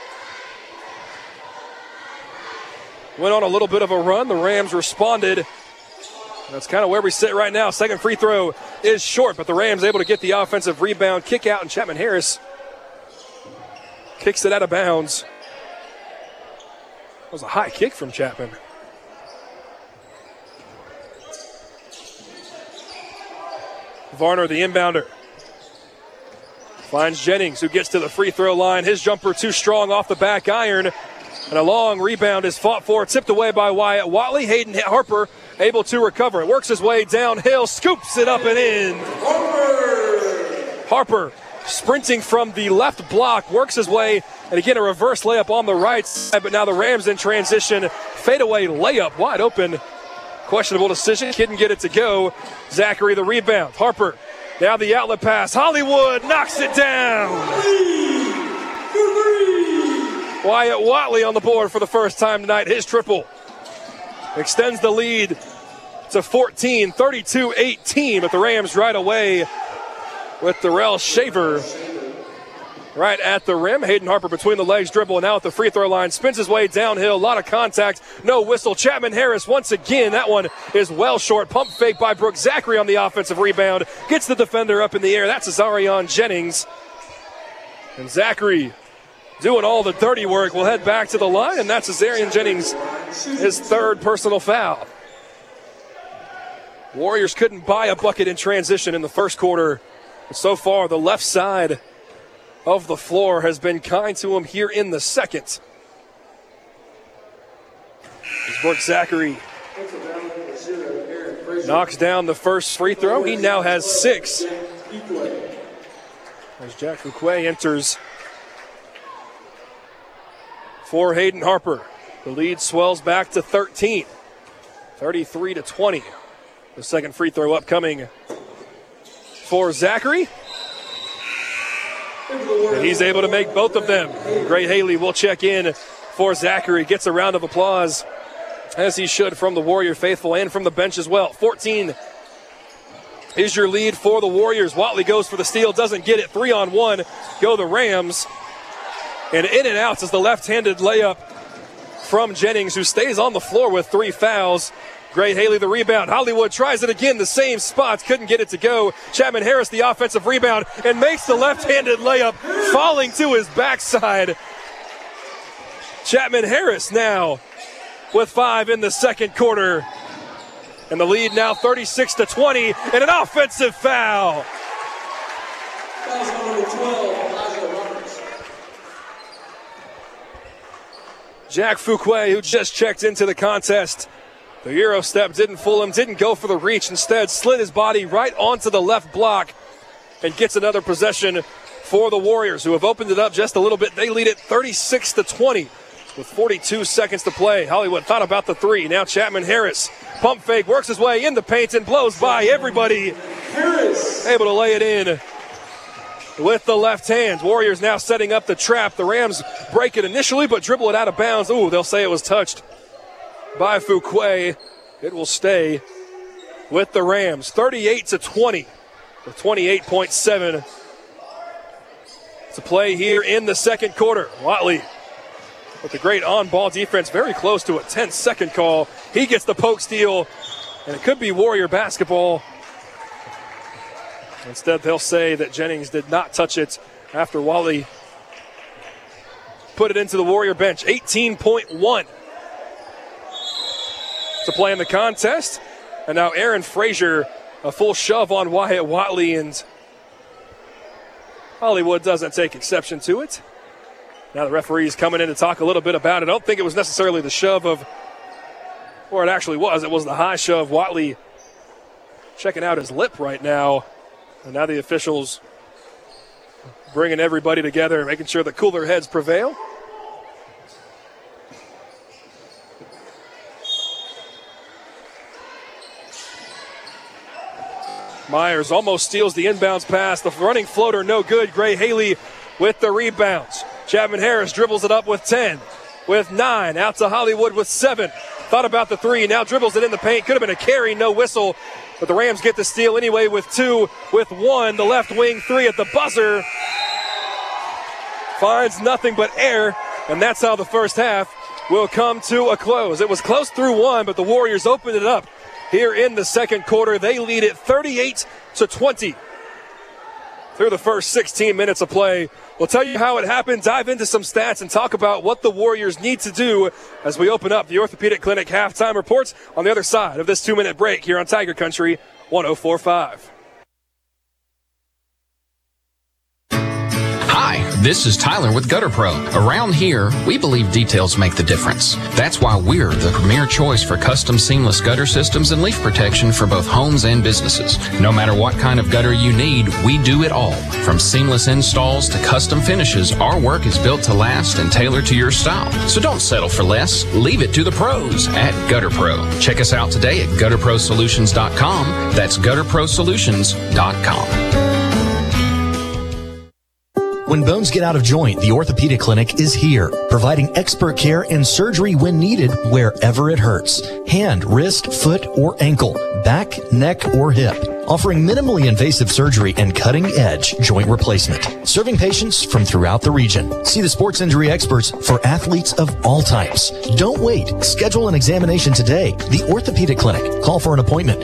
went on a little bit of a run. The Rams responded. That's kind of where we sit right now. Second free throw is short, but the Rams able to get the offensive rebound, kick out, and Chapman Harris kicks it out of bounds. That was a high kick from Chapman. Varner, the inbounder, finds Jennings, who gets to the free throw line. His jumper too strong off the back iron. And a long rebound is fought for, tipped away by Wyatt Watley. Hayden Harper able to recover. It works his way downhill, scoops it up and in. Harper sprinting from the left block, works his way, and again a reverse layup on the right side, but now the Rams in transition. Fadeaway layup, wide open. Questionable decision, couldn't get it to go. Zachary the rebound. Harper, now the outlet pass. Hollywood knocks it down. Wyatt Watley on the board for the first time tonight. His triple extends the lead to 14, 32-18, but the Rams right away with Darrell Shaver right at the rim. Hayden Harper between the legs, dribble, and now at the free throw line. Spins his way downhill, a lot of contact, no whistle. Chapman Harris once again, that one is well short. Pump fake by Brooks Zachary on the offensive rebound. Gets the defender up in the air. That's Azarian Jennings. And Zachary doing all the dirty work. We'll head back to the line, and that's Azarian Jennings, his third personal foul. Warriors couldn't buy a bucket in transition in the first quarter. So far, the left side of the floor has been kind to him here in the second. Brooks Zachary knocks down the first free throw. He now has 6. As Jack Fuquay enters for Hayden Harper. The lead swells back to 13, 33-20. The second free throw upcoming for Zachary. And he's able to make both of them. Gray Haley will check in for Zachary. Gets a round of applause, as he should, from the Warrior faithful and from the bench as well. 14 is your lead for the Warriors. Watley goes for the steal, doesn't get it. 3-on-1 go the Rams. And in and out is the left-handed layup from Jennings, who stays on the floor with 3 fouls. Gray Haley the rebound. Hollywood tries it again, the same spots, couldn't get it to go. Chapman Harris the offensive rebound and makes the left-handed layup, falling to his backside. Chapman Harris now with 5 in the second quarter. And the lead now 36-20, and an offensive foul. Jack Fuquay, who just checked into the contest. The Euro step didn't fool him, didn't go for the reach. Instead, slid his body right onto the left block and gets another possession for the Warriors, who have opened it up just a little bit. They lead it 36-20 with 42 seconds to play. Hollywood thought about the 3. Now Chapman Harris. Pump fake, works his way in the paint and blows by everybody. Harris able to lay it in with the left hand. Warriors now setting up the trap. The Rams break it initially, but dribble it out of bounds. Ooh, they'll say it was touched by Fuquay. It will stay with the Rams. 38-20 with 28.7 to play here in the second quarter. Watley with the great on-ball defense, very close to a 10-second call. He gets the poke steal, and it could be Warrior basketball. Instead, they'll say that Jennings did not touch it after Watley put it into the Warrior bench. 18.1 to play in the contest. And now Aaron Frazier, a full shove on Wyatt Watley, and Hollywood doesn't take exception to it. Now the referee's coming in to talk a little bit about it. I don't think it was necessarily the shove of, or it actually was. It was the high shove. Watley checking out his lip right now. And now the officials bringing everybody together, making sure the cooler heads prevail. Myers almost steals the inbounds pass. The running floater, no good. Gray Haley with the rebounds. Chapman Harris dribbles it up with 10, with 9. Out to Hollywood with 7. Thought about the 3, now dribbles it in the paint. Could have been a carry, no whistle. But the Rams get the steal anyway with 2, with 1. The left wing 3 at the buzzer. Finds nothing but air, and that's how the first half will come to a close. It was close through 1, but the Warriors opened it up here in the second quarter. They lead it 38-20 through the first 16 minutes of play. We'll tell you how it happened, dive into some stats, and talk about what the Warriors need to do as we open up the Orthopedic Clinic halftime reports on the other side of this 2-minute break here on Tiger Country 104.5. Hi, This is Tyler with Gutter Pro. Around here, we believe details make the difference. That's why we're the premier choice for custom seamless gutter systems and leaf protection for both homes and businesses. No matter what kind of gutter you need, we do it all. From seamless installs to custom finishes, our work is built to last and tailored to your style. So don't settle for less. Leave it to the pros at Gutter Pro. Check us out today at gutterprosolutions.com. That's gutterprosolutions.com. When bones get out of joint, the Orthopedic Clinic is here, providing expert care and surgery when needed wherever it hurts. Hand, wrist, foot, or ankle, back, neck, or hip. Offering minimally invasive surgery and cutting-edge joint replacement. Serving patients from throughout the region. See the sports injury experts for athletes of all types. Don't wait. Schedule an examination today. The Orthopedic Clinic. Call for an appointment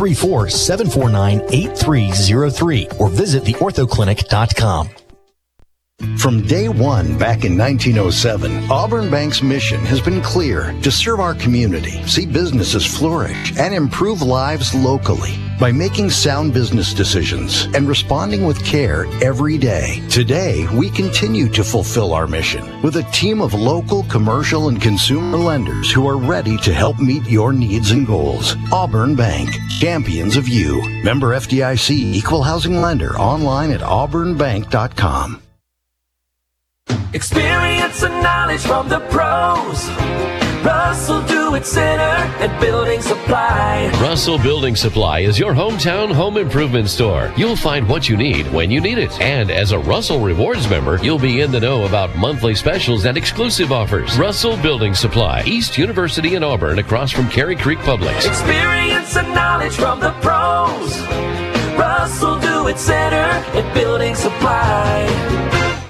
334-749-8303 or visit theorthoclinic.com. From day one back in 1907, Auburn Bank's mission has been clear: to serve our community, see businesses flourish, and improve lives locally by making sound business decisions and responding with care every day. Today, we continue to fulfill our mission with a team of local, commercial, and consumer lenders who are ready to help meet your needs and goals. Auburn Bank, champions of you. Member FDIC, equal housing lender, online at auburnbank.com. Experience and knowledge from the pros. Russell Do-It Center and Building Supply. Russell Building Supply is your hometown home improvement store. You'll find what you need when you need it. And as a Russell Rewards member, you'll be in the know about monthly specials and exclusive offers. Russell Building Supply, East University in Auburn, across from Cary Creek Publix. Experience and knowledge from the pros. Russell Do-It Center and Building Supply.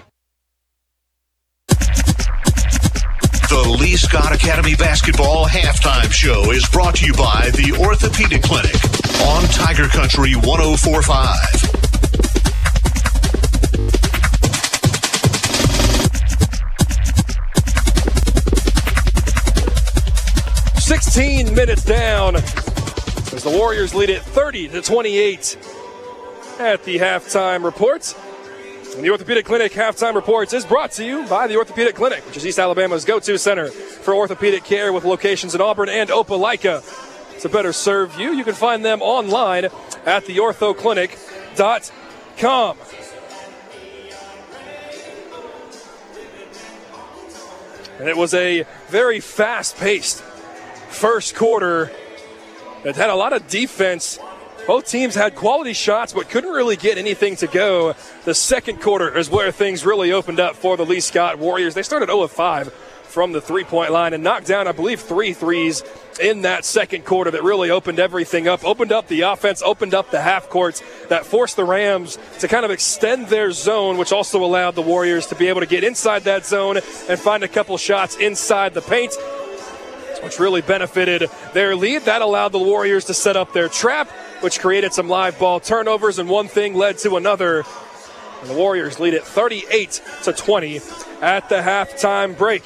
The Lee Scott Academy Basketball Halftime Show is brought to you by the Orthopedic Clinic on Tiger Country 104.5. 16 minutes down as the Warriors lead it 30-28 at the halftime report. And the Orthopedic Clinic Halftime Reports is brought to you by the Orthopedic Clinic, which is East Alabama's go-to center for orthopedic care with locations in Auburn and Opelika. To better serve you, you can find them online at theorthoclinic.com. And it was a very fast-paced first quarter that had a lot of defense. Both teams had quality shots, but couldn't really get anything to go. The second quarter is where things really opened up for the Lee Scott Warriors. They started 0 of 5 from the three-point line and knocked down, I believe, 3 threes in that second quarter that really opened everything up, opened up the offense, opened up the half courts, that forced the Rams to kind of extend their zone, which also allowed the Warriors to be able to get inside that zone and find a couple shots inside the paint, which really benefited their lead. That allowed the Warriors to set up their trap, which created some live ball turnovers, and one thing led to another. And the Warriors lead it 38-20 at the halftime break.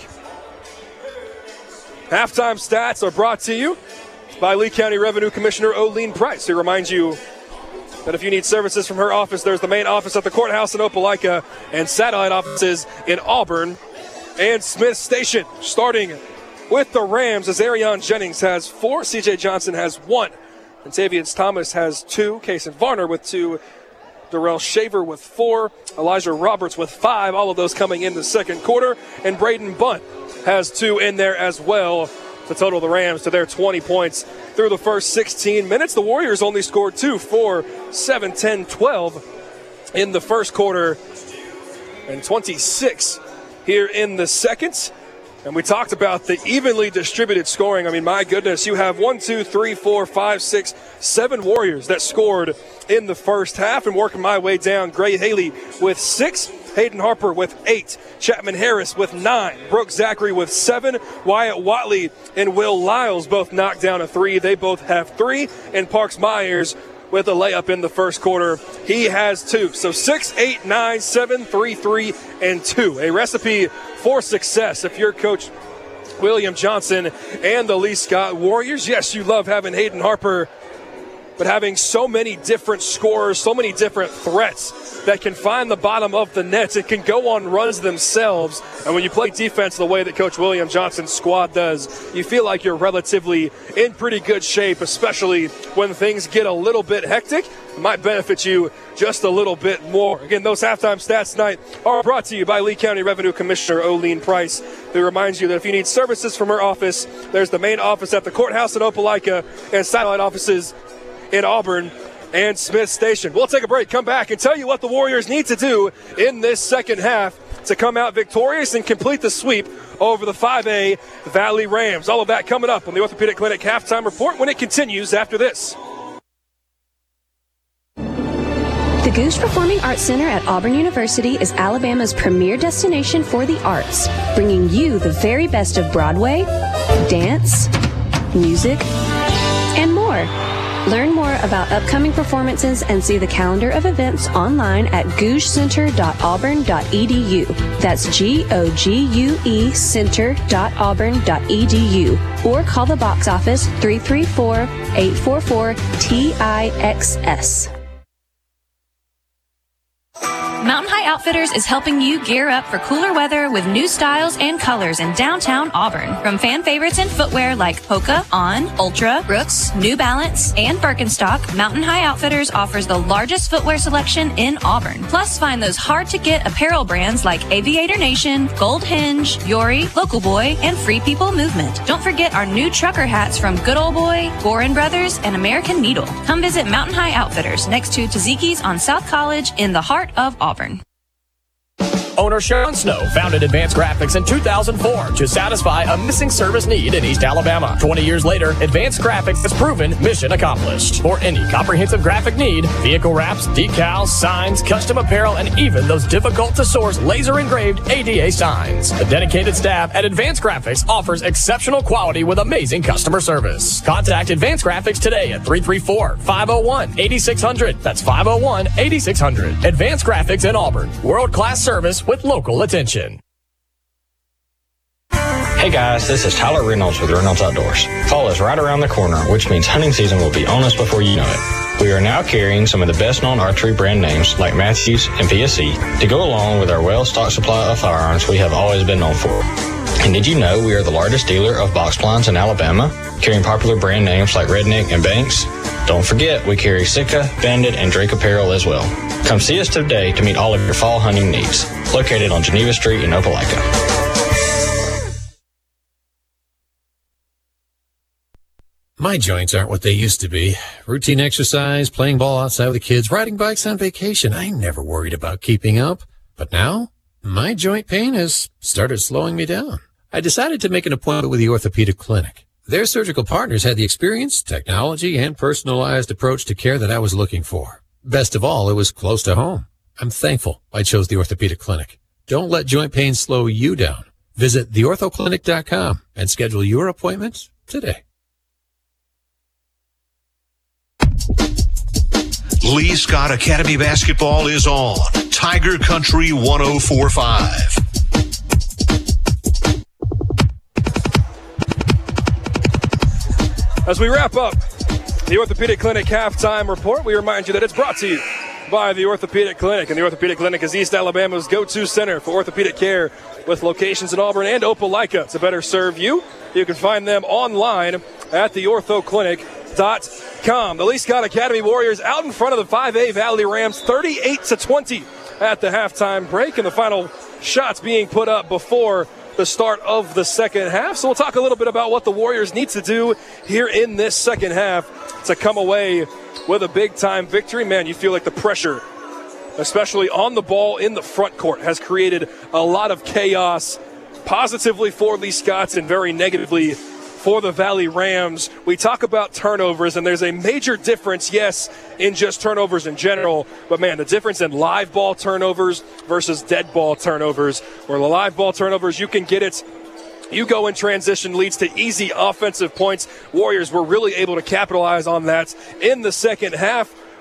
Halftime stats are brought to you by Lee County Revenue Commissioner Olene Price, who reminds you that if you need services from her office, there's the main office at the courthouse in Opelika and satellite offices in Auburn and Smith Station. Starting with the Rams, as Arion Jennings has 4, C.J. Johnson has 1. Contavious Thomas has 2, Kason Varner with 2, Darrell Shaver with 4, Elijah Roberts with 5, all of those coming in the second quarter, and Braden Bunt has 2 in there as well to total the Rams to their 20 points through the first 16 minutes. The Warriors only scored 2, 4, 7, 10, 12 in the first quarter, and 26 here in the second. And we talked about the evenly distributed scoring. I mean, my goodness, you have 1, 2, 3, 4, 5, 6, 7 Warriors that scored in the first half. And working my way down, Gray Haley with 6, Hayden Harper with 8, Chapman Harris with 9, Brooke Zachary with 7, Wyatt Watley and Will Lyles both knocked down a 3. They both have 3, and Parks Myers with a layup in the first quarter. He has 2. So 6, 8, 9, 7, 3, 3, and 2. A recipe for success if you're Coach William Johnson and the Lee Scott Warriors. Yes, you love having Hayden Harper but having so many different scorers, so many different threats that can find the bottom of the nets, it can go on runs themselves. And when you play defense the way that Coach William Johnson's squad does, you feel like you're relatively in pretty good shape, especially when things get a little bit hectic. It might benefit you just a little bit more. Again, those halftime stats tonight are brought to you by Lee County Revenue Commissioner Olene Price, who reminds you that if you need services from her office, there's the main office at the courthouse in Opelika and satellite offices in Auburn and Smith Station. We'll take a break, come back, and tell you what the Warriors need to do in this second half to come out victorious and complete the sweep over the 5A Valley Rams. All of that coming up on the Orthopedic Clinic Halftime Report when it continues after this. The Gogue Performing Arts Center at Auburn University is Alabama's premier destination for the arts, bringing you the very best of Broadway, dance, music, and more. Learn more about upcoming performances and see the calendar of events online at goguecenter.auburn.edu. That's GOGUE center.auburn.edu. Or call the box office 334-844-TIXS. Mountain High Outfitters is helping you gear up for cooler weather with new styles and colors in downtown Auburn. From fan favorites in footwear like Hoka, On, Ultra, Brooks, New Balance, and Birkenstock, Mountain High Outfitters offers the largest footwear selection in Auburn. Plus, find those hard-to-get apparel brands like Aviator Nation, Gold Hinge, Yori, Local Boy, and Free People Movement. Don't forget our new trucker hats from Good Old Boy, Gorin Brothers, and American Needle. Come visit Mountain High Outfitters next to Taziki's on South College in the heart of Auburn. Owner Sharon Snow founded Advanced Graphics in 2004 to satisfy a missing service need in East Alabama. 20 years later, Advanced Graphics has proven mission accomplished. For any comprehensive graphic need, vehicle wraps, decals, signs, custom apparel, and even those difficult-to-source laser-engraved ADA signs. The dedicated staff at Advanced Graphics offers exceptional quality with amazing customer service. Contact Advanced Graphics today at 334-501-8600. That's 501-8600. Advanced Graphics in Auburn. World-class service with local attention. Hey guys, this is Tyler Reynolds with Reynolds Outdoors. Fall is right around the corner, which means hunting season will be on us before you know it. We are now carrying some of the best-known archery brand names like Mathews and PSE to go along with our well-stocked supply of firearms we have always been known for. And did you know we are the largest dealer of box blinds in Alabama, carrying popular brand names like Redneck and Banks? Don't forget, we carry Sitka, Bandit, and Drake apparel as well. Come see us today to meet all of your fall hunting needs. Located on Geneva Street in Opelika. My joints aren't what they used to be. Routine exercise, playing ball outside with the kids, riding bikes on vacation. I never worried about keeping up. But now, my joint pain has started slowing me down. I decided to make an appointment with the Orthopedic Clinic. Their surgical partners had the experience, technology, and personalized approach to care that I was looking for. Best of all, it was close to home. I'm thankful I chose the Orthopedic Clinic. Don't let joint pain slow you down. Visit theorthoclinic.com and schedule your appointment today. Lee Scott Academy basketball is on Tiger Country 104.5. As we wrap up the Orthopedic Clinic halftime report, we remind you that it's brought to you by the Orthopedic Clinic. And the Orthopedic Clinic is East Alabama's go-to center for orthopedic care with locations in Auburn and Opelika. To better serve you, you can find them online at theorthoclinic.com. The Lee Scott Academy Warriors out in front of the 5A Valley Rams 38-20 at the halftime break, and the final shots being put up before the start of the second half. So we'll talk a little bit about what the Warriors need to do here in this second half to come away with a big-time victory. Man, you feel like the pressure, especially on the ball in the front court, has created a lot of chaos, positively for Lee Scotts and very negatively for the Valley Rams. We talk about turnovers, and there's a major difference, yes, in just turnovers in general, but man, the difference in live ball turnovers versus dead ball turnovers, where the live ball turnovers, you can get it, you go in transition, leads to easy offensive points. Warriors were really able to capitalize on that in the second half,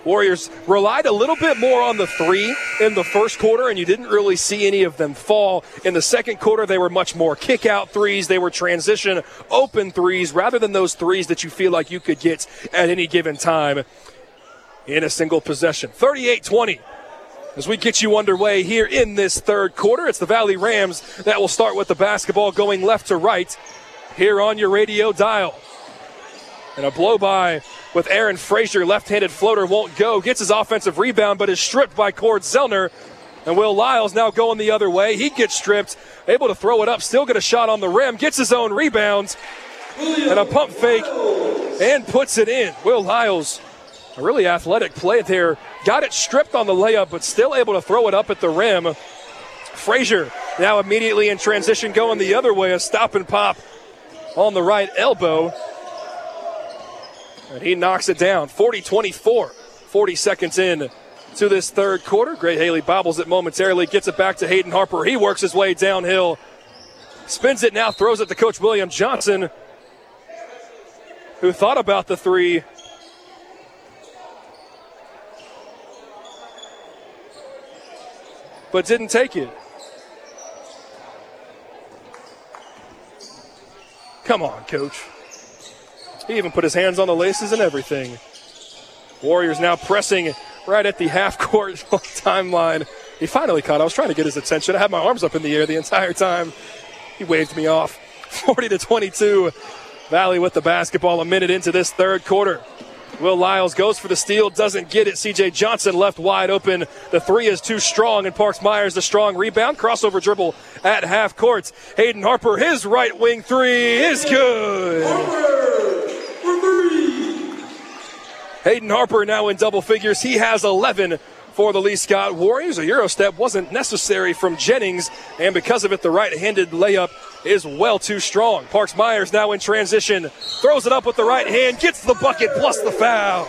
Warriors relied a little bit more on the three in the first quarter, and you didn't really see any of them fall. In the second quarter, they were much more kick-out threes. They were transition open threes rather than those threes that you feel like you could get at any given time in a single possession. 38-20 as we get you underway here in this third quarter. It's the Valley Rams that will start with the basketball going left to right here on your radio dial. And a blow-by with Aaron Frazier. Left-handed floater won't go. Gets his offensive rebound, but is stripped by Cord Zellner. And Will Lyles now going the other way. He gets stripped. Able to throw it up. Still get a shot on the rim. Gets his own rebound. And a pump fake. And puts it in. Will Lyles, a really athletic play there. Got it stripped on the layup, but still able to throw it up at the rim. Frazier now immediately in transition going the other way. A stop and pop on the right elbow. And he knocks it down. 40-24. 40 seconds in to this third quarter. Gray Haley bobbles it momentarily. Gets it back to Hayden Harper. He works his way downhill. Spins it now. Throws it to Coach William Johnson, who thought about the three. But didn't take it. Come on, Coach. He even put his hands on the laces and everything. Warriors now pressing right at the half-court timeline. He finally caught. I was trying to get his attention. I had my arms up in the air the entire time. He waved me off. 40-22. Valley with the basketball a minute into this third quarter. Will Lyles goes for the steal, doesn't get it. C.J. Johnson left wide open. The three is too strong, and Parks Myers the strong rebound. Crossover dribble at half court. Hayden Harper, his right wing three is good. Hayden Harper now in double figures. He has 11 for the Lee Scott Warriors. A Euro step wasn't necessary from Jennings, and because of it, the right-handed layup is well too strong. Parks Myers now in transition. Throws it up with the right hand. Gets the bucket plus the foul.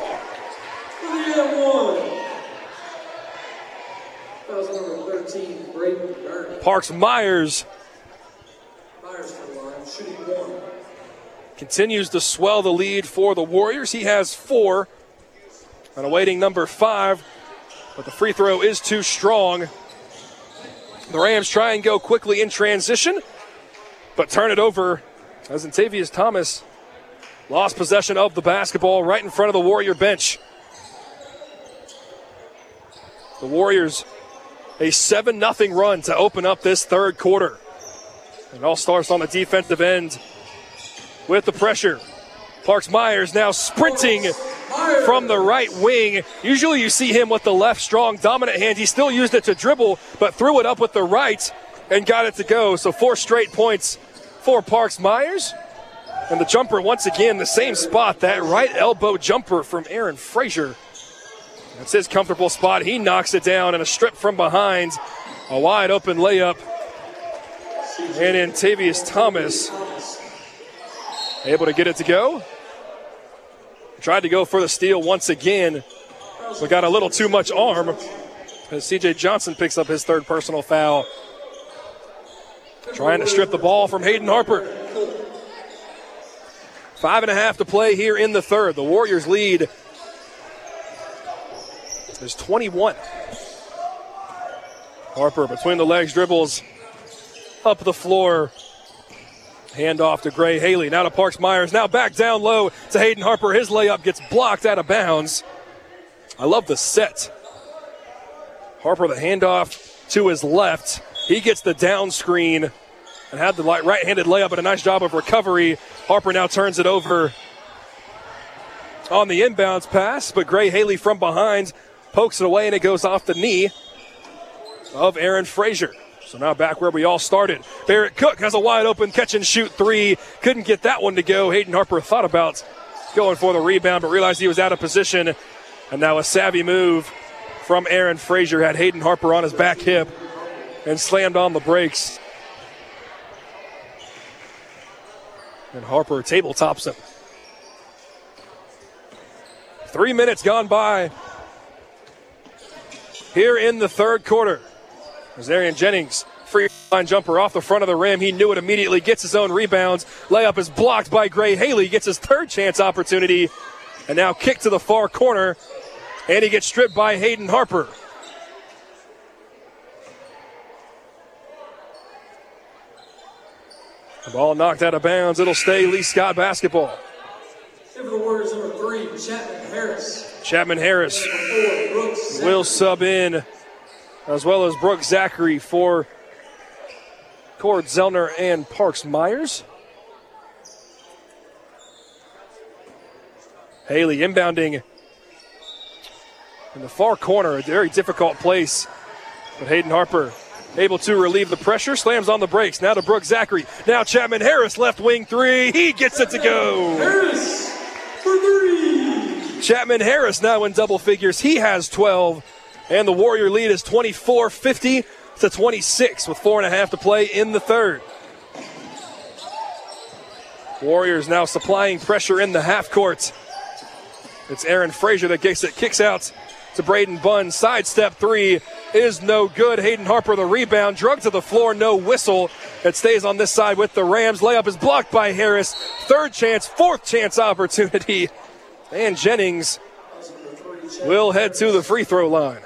Parks Myers continues to swell the lead for the Warriors. He has 4. And awaiting number 5. But the free throw is too strong. The Rams try and go quickly in transition, but turn it over as Antavius Thomas lost possession of the basketball right in front of the Warrior bench. The Warriors, a 7-0 run to open up this third quarter. And all starts on the defensive end with the pressure. Parks Myers now sprinting from the right wing. Usually you see him with the left strong dominant hand. He still used it to dribble, but threw it up with the right and got it to go. So 4 straight points for Parks Myers. And the jumper once again, the same spot, that right elbow jumper from Aaron Frazier. That's his comfortable spot. He knocks it down, and a strip from behind. A wide open layup. And Antavius Thomas able to get it to go. Tried to go for the steal once again, but got a little too much arm as C.J. Johnson picks up his 3rd personal foul. Trying to strip the ball from Hayden Harper. 5.5 to play here in the third. The Warriors lead is 21. Harper between the legs dribbles up the floor. Hand off to Gray Haley. Now to Parks Myers. Now back down low to Hayden Harper. His layup gets blocked out of bounds. I love the set. Harper, the handoff to his left. He gets the down screen and had the right-handed layup, but a nice job of recovery. Harper now turns it over on the inbounds pass, but Gray Haley from behind pokes it away, and it goes off the knee of Aaron Frazier. So now back where we all started. Barrett Cook has a wide open catch and shoot 3. Couldn't get that one to go. Hayden Harper thought about going for the rebound, but realized he was out of position. And now a savvy move from Aaron Frazier had Hayden Harper on his back hip and slammed on the brakes. And Harper tabletops him. 3 minutes gone by here in the third quarter. Arian Jennings, free line jumper off the front of the rim. He knew it immediately, gets his own rebounds. Layup is blocked by Gray Haley, gets his 3rd chance opportunity. And now kick to the far corner. And he gets stripped by Hayden Harper. The ball knocked out of bounds. It'll stay Lee Scott basketball. For the Warriors, number 3, Chapman Harris. Chapman Harris will sub in, as well as Brooke Zachary for Cord Zellner and Parks Myers. Haley inbounding in the far corner, a very difficult place. But Hayden Harper able to relieve the pressure, slams on the brakes. Now to Brooke Zachary. Now Chapman Harris, left wing three. He gets it to go. Harris for 3. Chapman Harris now in double figures. He has 12. And the Warrior lead is 24-50 to 26 with 4.5 to play in the third. Warriors now supplying pressure in the half court. It's Aaron Frazier that kicks out to Braden Bunn. Sidestep three is no good. Hayden Harper the rebound, drug to the floor, no whistle. It stays on this side with the Rams. Layup is blocked by Harris. Third chance, fourth chance opportunity. And Jennings will head to the free throw line.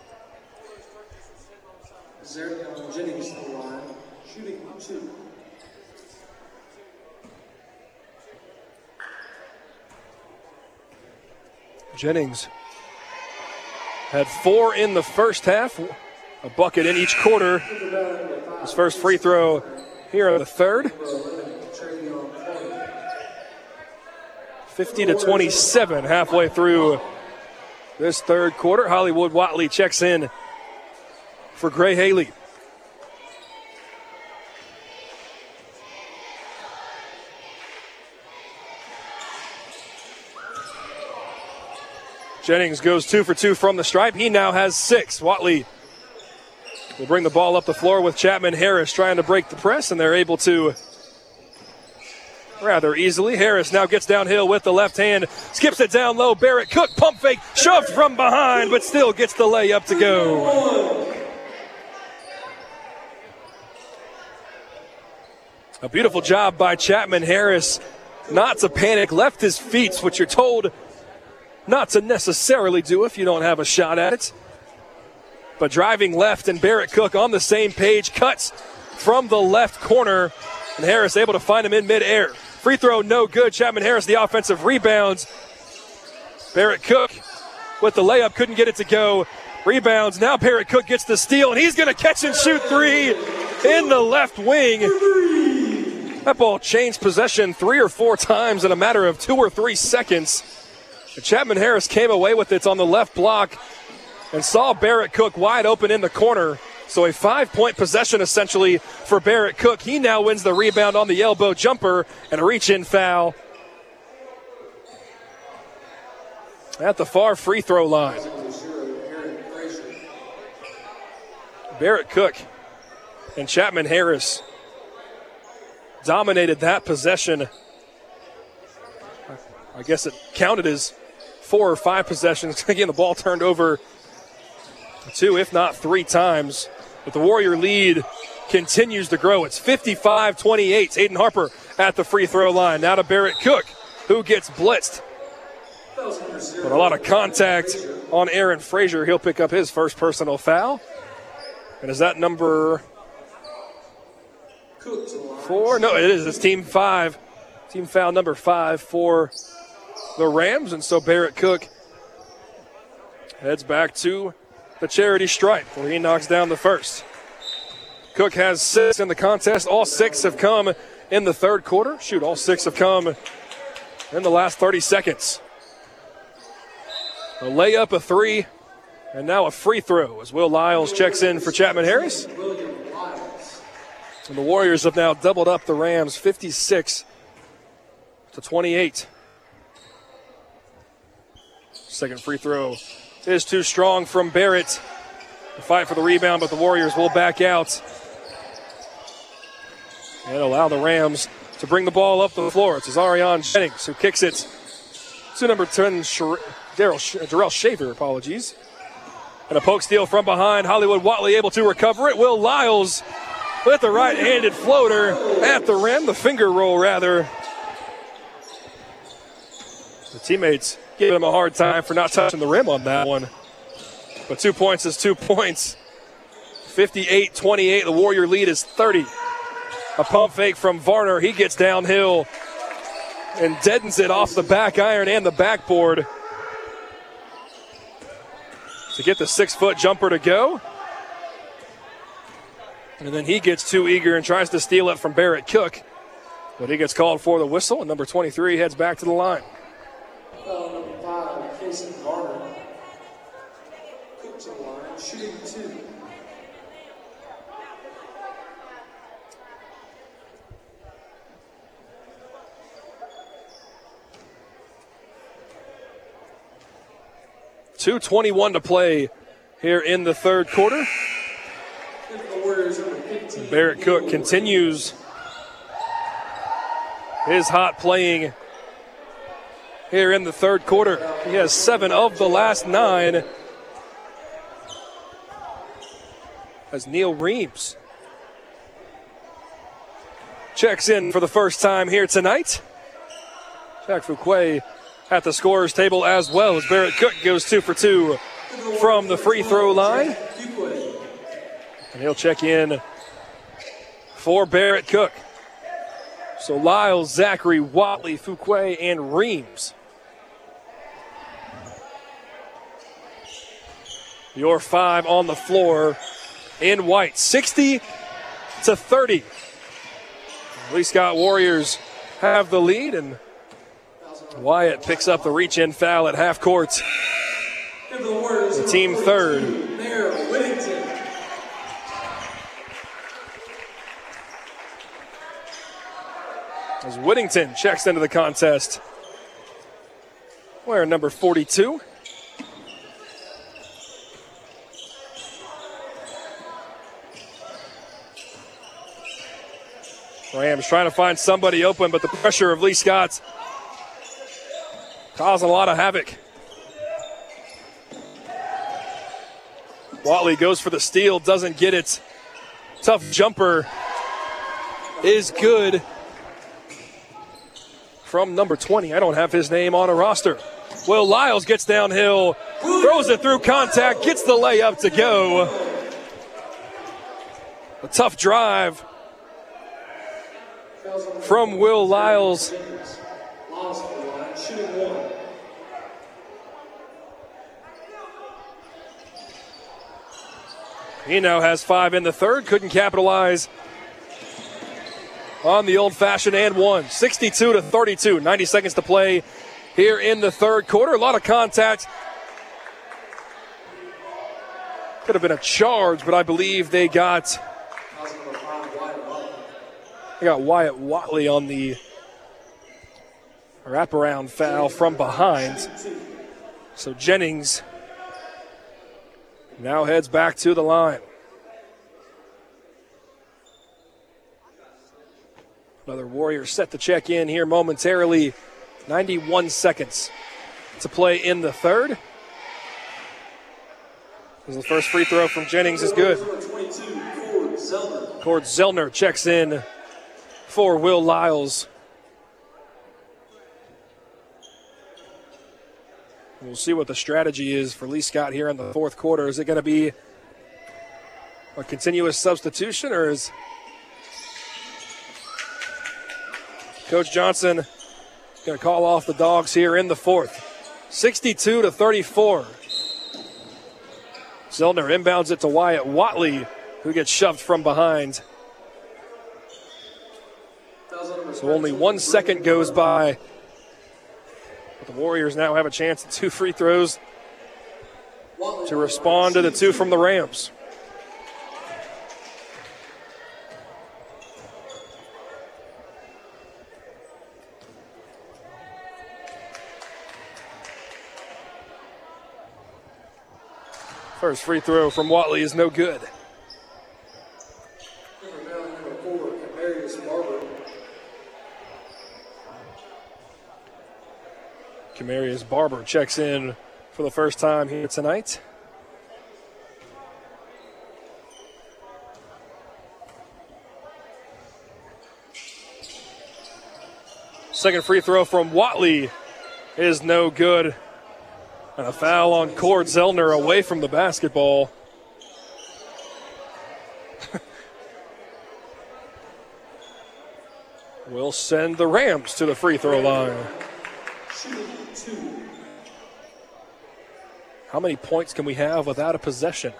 Jennings to the line, shooting 2. Jennings had 4 in the first half, a bucket in each quarter. His first free throw here in the third. 50 to 27 halfway through this third quarter. Hollywood Watley checks in for Gray Haley. Jennings goes 2 for 2 from the stripe. He now has 6. Watley will bring the ball up the floor with Chapman Harris trying to break the press, and they're able to rather easily. Harris now gets downhill with the left hand, skips it down low. Barrett Cook, pump fake, shoved from behind, but still gets the layup to go. A beautiful job by Chapman Harris not to panic, left his feet, which you're told not to necessarily do if you don't have a shot at it. But driving left, and Barrett Cook on the same page, cuts from the left corner, and Harris able to find him in midair. Free throw no good. Chapman Harris the offensive rebounds. Barrett Cook with the layup, couldn't get it to go. Rebounds, now Barrett Cook gets the steal, and he's going to catch and shoot 3 in the left wing. That ball changed possession 3 or 4 times in a matter of 2 or 3 seconds. And Chapman Harris came away with it on the left block and saw Barrett Cook wide open in the corner. So a 5-point possession essentially for Barrett Cook. He now wins the rebound on the elbow jumper and a reach-in foul at the far free throw line. Barrett Cook and Chapman Harris dominated that possession. I guess it counted as 4 or 5 possessions. Again, the ball turned over 2, if not 3 times. But the Warrior lead continues to grow. It's 55-28. Hayden Harper at the free throw line. Now to Barrett Cook, who gets blitzed. But a lot of contact on Aaron Frazier. He'll pick up his first personal foul. And is that number 4? No, it is. It's team 5. Team foul number 5 for the Rams. And so Barrett Cook heads back to the charity stripe where he knocks down the first. Cook has 6 in the contest. All 6 have come in the third quarter. All 6 have come in the last 30 seconds. A layup, a 3, and now a free throw as Will Lyles checks in for Chapman Harris. And the Warriors have now doubled up the Rams 56-28. Second free throw is too strong from Barrett. The fight for the rebound, but the Warriors will back out and allow the Rams to bring the ball up the floor. It's Azarian Jennings who kicks it to number 10, Darrell Shaver, apologies. And a poke steal from behind. Hollywood Watley able to recover it. Will Lyles with the right-handed floater at the rim, the finger roll rather. The teammates giving him a hard time for not touching the rim on that one. But 2 points is 2 points. 58-28. The Warrior lead is 30. A pump fake from Varner. He gets downhill and deadens it off the back iron and the backboard to get the 6-foot jumper to go. And then he gets too eager and tries to steal it from Barrett Cook. But he gets called for the whistle, and number 23 heads back to the line. Number 5, Casey Varner. Cook to the line, shooting 2. .2:21 to play here in the third quarter. Barrett Cook continues his hot playing here in the third quarter. He has 7 of the last 9. As Neil Reams checks in for the first time here tonight. Jack Fuquay at the scorer's table as well as Barrett Cook goes 2 for 2 from the free throw line. And he'll check in for Barrett Cook. So Lyles, Zachary, Watley, Fuquay, and Reams. Your 5 on the floor in white. 60-30. Lee Scott Warriors have the lead, and Wyatt picks up the reach-in foul at half court. The team third. As Whittington checks into the contest. Wearing number 42. Rams trying to find somebody open, but the pressure of Lee Scott causing a lot of havoc. Watley goes for the steal, doesn't get it. Tough jumper is good from number 20. I don't have his name on a roster. Will Lyles gets downhill, throws it through contact, gets the layup to go. A tough drive from Will Lyles. He now has 5 in the third. Couldn't capitalize on the old-fashioned and one. 62-32. 90 seconds to play here in the third quarter. A lot of contact. Could have been a charge, but I believe they got Wyatt Watley on the wraparound foul from behind. So Jennings now heads back to the line. Another Warrior set to check in here momentarily. 91 seconds to play in the third. As the first free throw from Jennings is good. Cord Zellner checks in for Will Lyles. We'll see what the strategy is for Lee Scott here in the fourth quarter. Is it going to be a continuous substitution, or is Coach Johnson going to call off the Dogs here in the fourth? 62-34. Zellner inbounds it to Wyatt Watley, who gets shoved from behind. So only 1 second goes by. But the Warriors now have a chance at 2 free throws to respond to the 2 from the Rams. First free throw from Watley is no good. Number 4, Kamarius Barber. Kamarius Barber checks in for the first time here tonight. Second free throw from Watley is no good. And a foul on Cord Zellner away from the basketball. Will send the Rams to the free throw line. How many points can we have without a possession?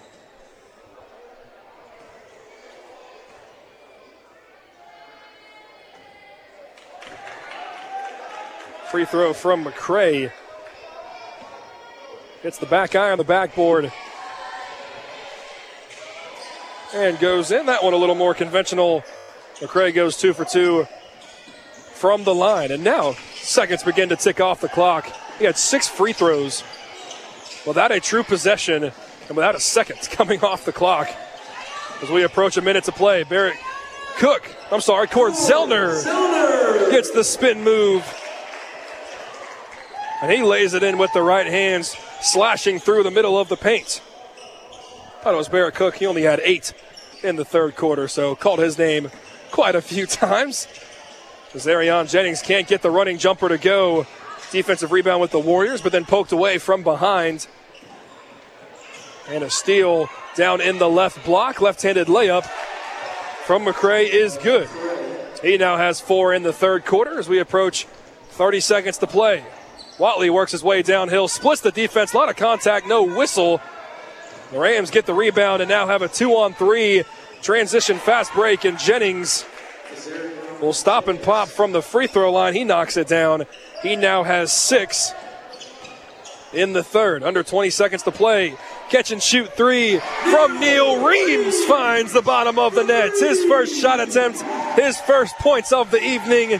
Free throw from McCray. Hits the back eye on the backboard. And goes in. That one a little more conventional. McCray goes 2 for 2 from the line. And now seconds begin to tick off the clock. He had 6 free throws without a true possession and without a second coming off the clock. As we approach a minute to play, Cord Zellner gets the spin move. And he lays it in with the right hands, slashing through the middle of the paint. Thought it was Barrett Cook. He only had 8 in the third quarter, so called his name quite a few times. As Ariane Jennings can't get the running jumper to go. Defensive rebound with the Warriors, but then poked away from behind. And a steal down in the left block. Left-handed layup from McCray is good. He now has 4 in the third quarter as we approach 30 seconds to play. Watley works his way downhill, splits the defense, a lot of contact, no whistle. The Rams get the rebound and now have a 2-on-3 transition fast break, and Jennings will stop and pop from the free throw line. He knocks it down. He now has 6 in the third. Under 20 seconds to play. Catch and shoot 3 from Neil Reams finds the bottom of the net. His first shot attempt, his first points of the evening.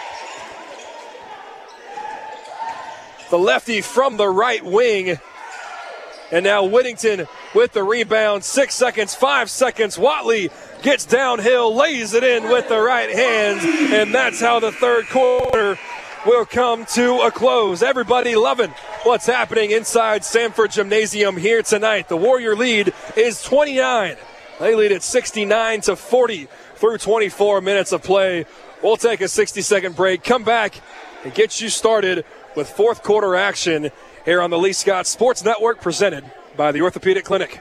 The lefty from the right wing. And now Whittington with the rebound. 6 seconds, 5 seconds. Watley gets downhill, lays it in with the right hand. And that's how the third quarter will come to a close. Everybody loving what's happening inside Sanford Gymnasium here tonight. The Warrior lead is 29. They lead at 69-40 through 24 minutes of play. We'll take a 60-second break, come back, and get you started with fourth quarter action here on the Lee Scott Sports Network, presented by the Orthopedic Clinic.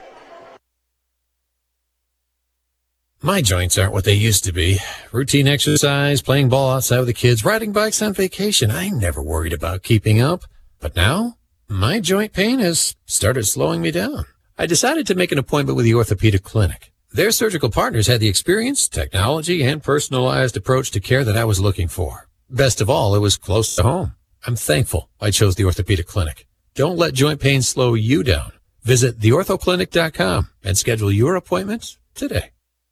My joints aren't what they used to be. Routine exercise, playing ball outside with the kids, riding bikes on vacation. I never worried about keeping up. But now, my joint pain has started slowing me down. I decided to make an appointment with the Orthopedic Clinic. Their surgical partners had the experience, technology, and personalized approach to care that I was looking for. Best of all, it was close to home. I'm thankful I chose the Orthopedic Clinic. Don't let joint pain slow you down. Visit theorthoclinic.com and schedule your appointment today.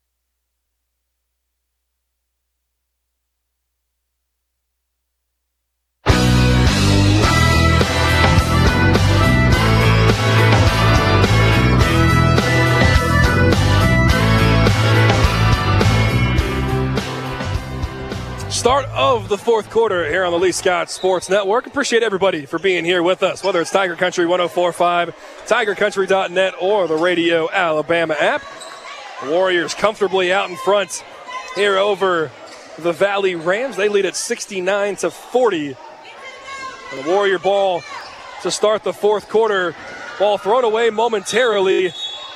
Start of the fourth quarter here on the Lee Scott Sports Network. Appreciate everybody for being here with us, whether it's Tiger Country 104.5, TigerCountry.net, or the Radio Alabama app. The Warriors comfortably out in front here over the Valley Rams. They lead at 69-40. And the Warrior ball to start the fourth quarter. Ball thrown away momentarily.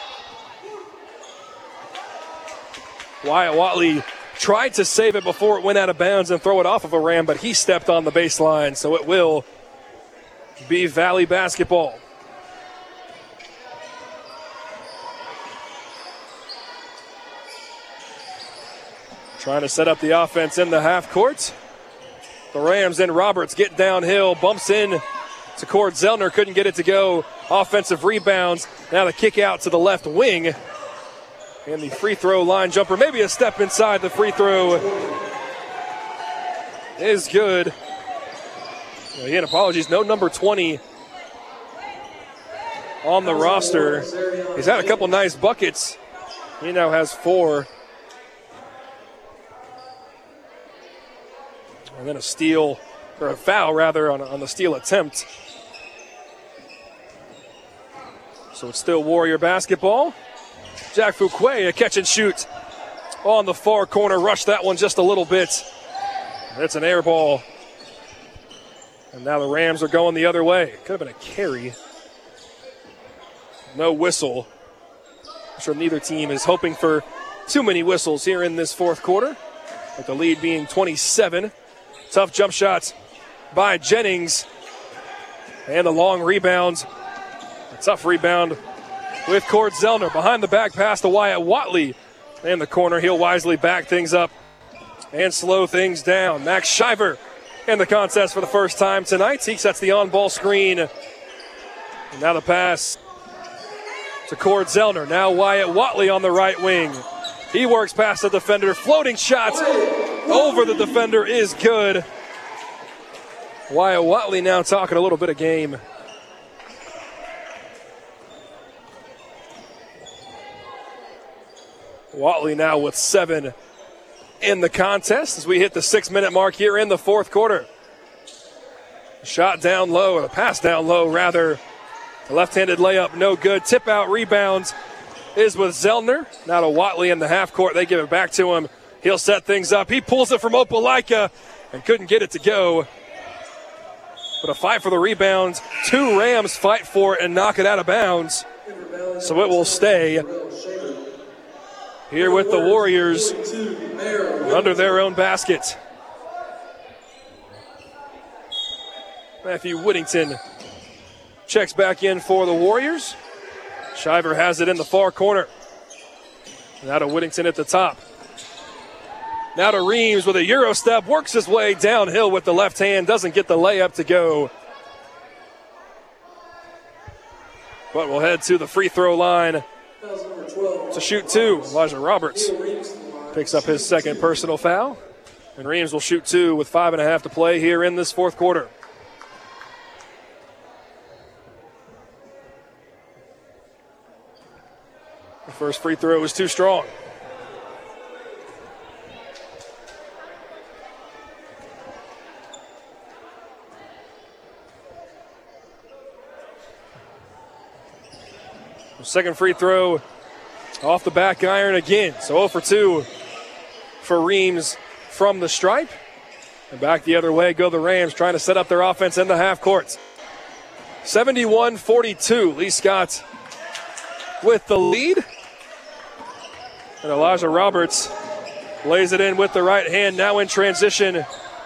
Wyatt Watley tried to save it before it went out of bounds and throw it off of a Ram, but he stepped on the baseline, so it will be Valley basketball. Trying to set up the offense in the half court. The Rams and Roberts get downhill, bumps in to Cord Zellner, couldn't get it to go. Offensive rebounds. Now the kick out to the left wing. And the free throw line jumper, maybe a step inside the free throw, is good. Again, apologies, no number 20 on the roster. He's had a couple nice buckets. He now has 4. And then a steal, or a foul rather, on the steal attempt. So it's still Warrior basketball. Jack Fuquay, a catch and shoot on the far corner. Rushed that one just a little bit. It's an air ball. And now the Rams are going the other way. Could have been a carry. No whistle. I'm sure neither team is hoping for too many whistles here in this fourth quarter, with the lead being 27. Tough jump shots by Jennings. And a long rebound. A tough rebound with Cord Zellner. Behind the back pass to Wyatt Watley. In the corner, he'll wisely back things up and slow things down. Max Shiver in the contest for the first time tonight. He sets the on-ball screen. And now the pass to Cord Zellner. Now Wyatt Watley on the right wing. He works past the defender. Floating shots over the defender is good. Wyatt Watley now talking a little bit of game. Watley now with 7 in the contest as we hit the 6-minute mark here in the fourth quarter. Shot down low, or the pass down low rather. The left-handed layup, no good. Tip out rebounds is with Zellner. Now to Watley in the half court. They give it back to him. He'll set things up. He pulls it from Opelika and couldn't get it to go. But a fight for the rebound. 2 Rams fight for it and knock it out of bounds. So it will stay here with the Warriors under their own basket. Matthew Whittington checks back in for the Warriors. Shiver has it in the far corner. Now to Whittington at the top. Now to Reams with a Euro step, works his way downhill with the left hand, doesn't get the layup to go. But we'll head to the free throw line to shoot 2. Elijah Roberts picks up his second personal foul. And Reams will shoot 2 with 5.5 to play here in this fourth quarter. The first free throw was too strong. Second free throw off the back iron again. So 0 for 2 for Reams from the stripe. And back the other way go the Rams, trying to set up their offense in the half court. 71-42. Lee Scott with the lead. And Elijah Roberts lays it in with the right hand, now in transition.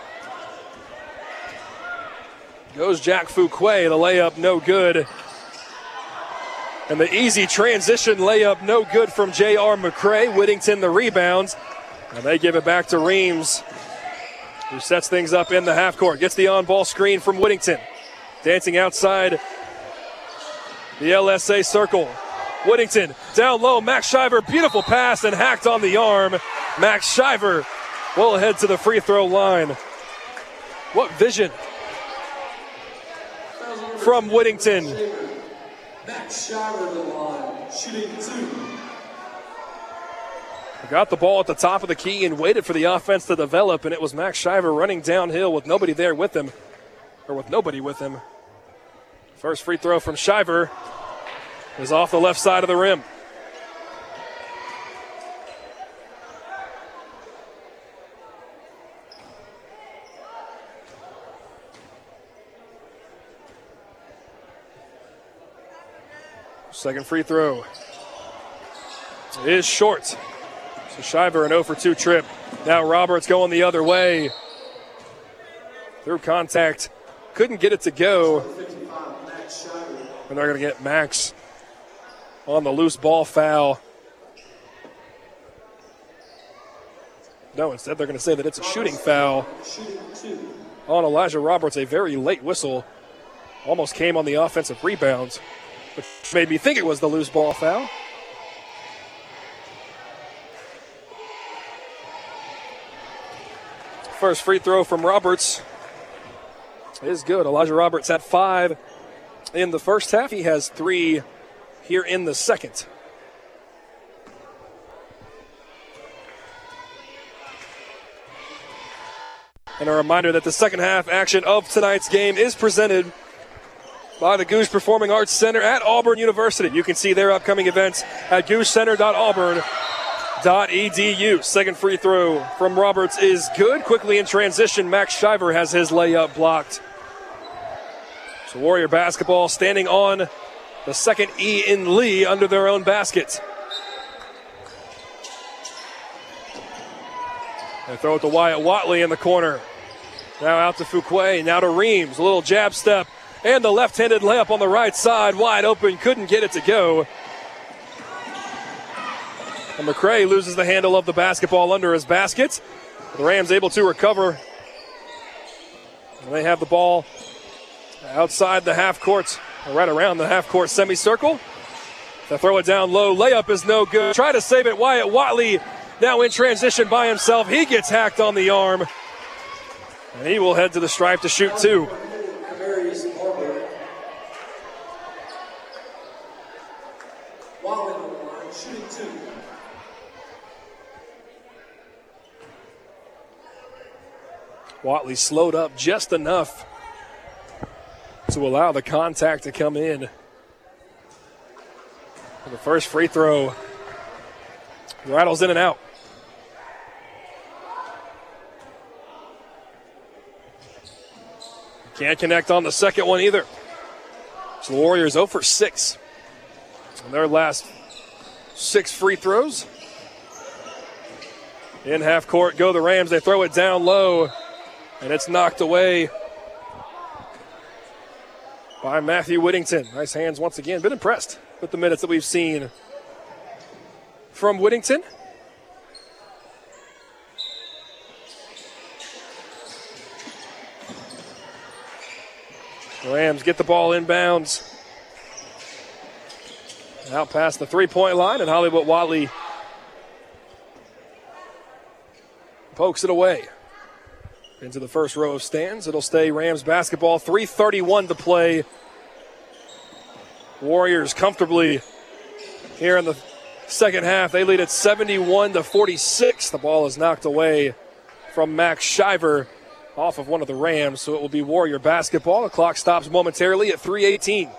Goes Jack Fuquay, the layup no good. And the easy transition layup no good from J.R. McCray. Whittington the rebounds. And they give it back to Reams, who sets things up in the half court. Gets the on-ball screen from Whittington. Dancing outside the LSA circle. Whittington down low. Max Shiver, beautiful pass and hacked on the arm. Max Shiver will head to the free throw line. What vision from Whittington. Max Shiver to the line, shooting 2. Got the ball at the top of the key and waited for the offense to develop, and it was Max Shiver running downhill with nobody there with him, or with nobody with him. First free throw from Shiver is off the left side of the rim. Second free throw is short. So Shiver an 0 for 2 trip. Now Roberts going the other way. Through contact. Couldn't get it to go. And they're going to get Max on the loose ball foul. No, instead they're going to say that it's a shooting foul on Elijah Roberts. A very late whistle. Almost came on the offensive rebounds, which made me think it was the loose ball foul. First free throw from Roberts is good. Elijah Roberts had 5 in the first half. He has 3 here in the second. And a reminder that the second half action of tonight's game is presented by the Goose Performing Arts Center at Auburn University. You can see their upcoming events at goosecenter.auburn.edu. Second free throw from Roberts is good. Quickly in transition, Max Shiver has his layup blocked. So Warrior basketball standing on the second E in Lee under their own basket. They throw it to Wyatt Watley in the corner. Now out to Fuquay, now to Reams. A little jab step and the left-handed layup on the right side. Wide open, couldn't get it to go. And McCray loses the handle of the basketball under his basket. The Rams able to recover. And they have the ball outside the half court, or right around the half court semicircle. They throw it down low. Layup is no good. Try to save it. Wyatt Watley now in transition by himself. He gets hacked on the arm. And he will head to the stripe to shoot two. Watley slowed up just enough to allow the contact to come in. And the first free throw rattles in and out. Can't connect on the second one either. So the Warriors 0 for 6 on their last 6 free throws. In half court go the Rams. They throw it down low, and it's knocked away by Matthew Whittington. Nice hands once again. Been impressed with the minutes that we've seen from Whittington. The Rams get the ball inbounds. Out past the three-point line, and Hollywood Watley pokes it away into the first row of stands. It'll stay Rams basketball. 3:31 to play. Warriors comfortably here in the second half. They lead at 71-46. The ball is knocked away from Max Shiver off of one of the Rams, so it will be Warrior basketball. The clock stops momentarily at 3:18.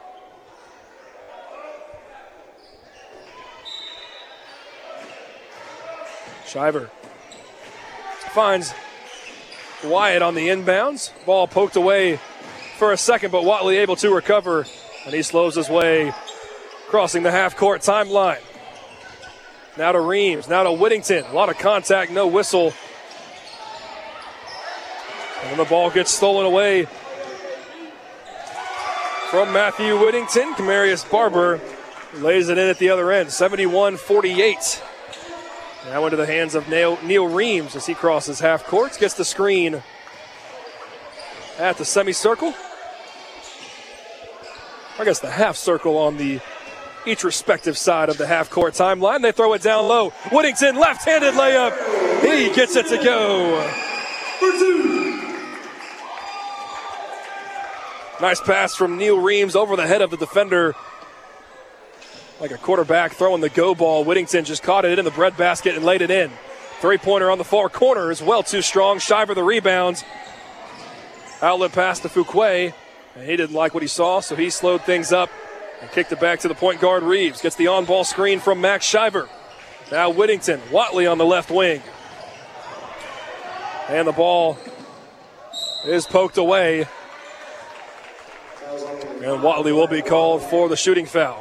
Shiver finds Wyatt on the inbounds. Ball poked away for a second, but Watley able to recover, and he slows his way crossing the half-court timeline. Now to Reams, now to Whittington. A lot of contact, no whistle. And then the ball gets stolen away from Matthew Whittington. Kamarius Barber lays it in at the other end, 71-48. Now into the hands of Neil Reams as he crosses half court, gets the screen at the semicircle. I guess the half circle on the each respective side of the half court timeline. They throw it down low. Whittington, left-handed layup. He gets it to go. Nice pass from Neil Reams over the head of the defender. Like a quarterback throwing the go ball. Whittington just caught it in the breadbasket and laid it in. Three-pointer on the far corner is well too strong. Shiver the rebounds. Outlet pass to Fuquay. And he didn't like what he saw, so he slowed things up and kicked it back to the point guard Reeves. Gets the on-ball screen from Max Shiver. Now Whittington. Watley on the left wing. And the ball is poked away. And Watley will be called for the shooting foul.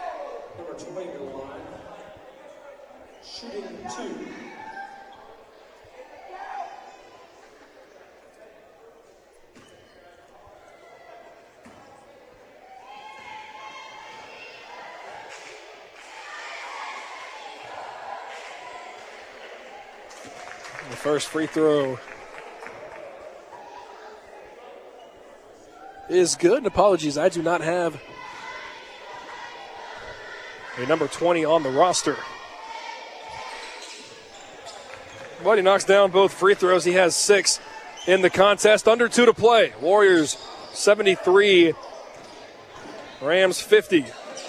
The first free throw is good. And apologies, I do not have a number 20 on the roster. But he knocks down both free throws. He has 6 in the contest. Under 2 to play. Warriors 73, Rams 50.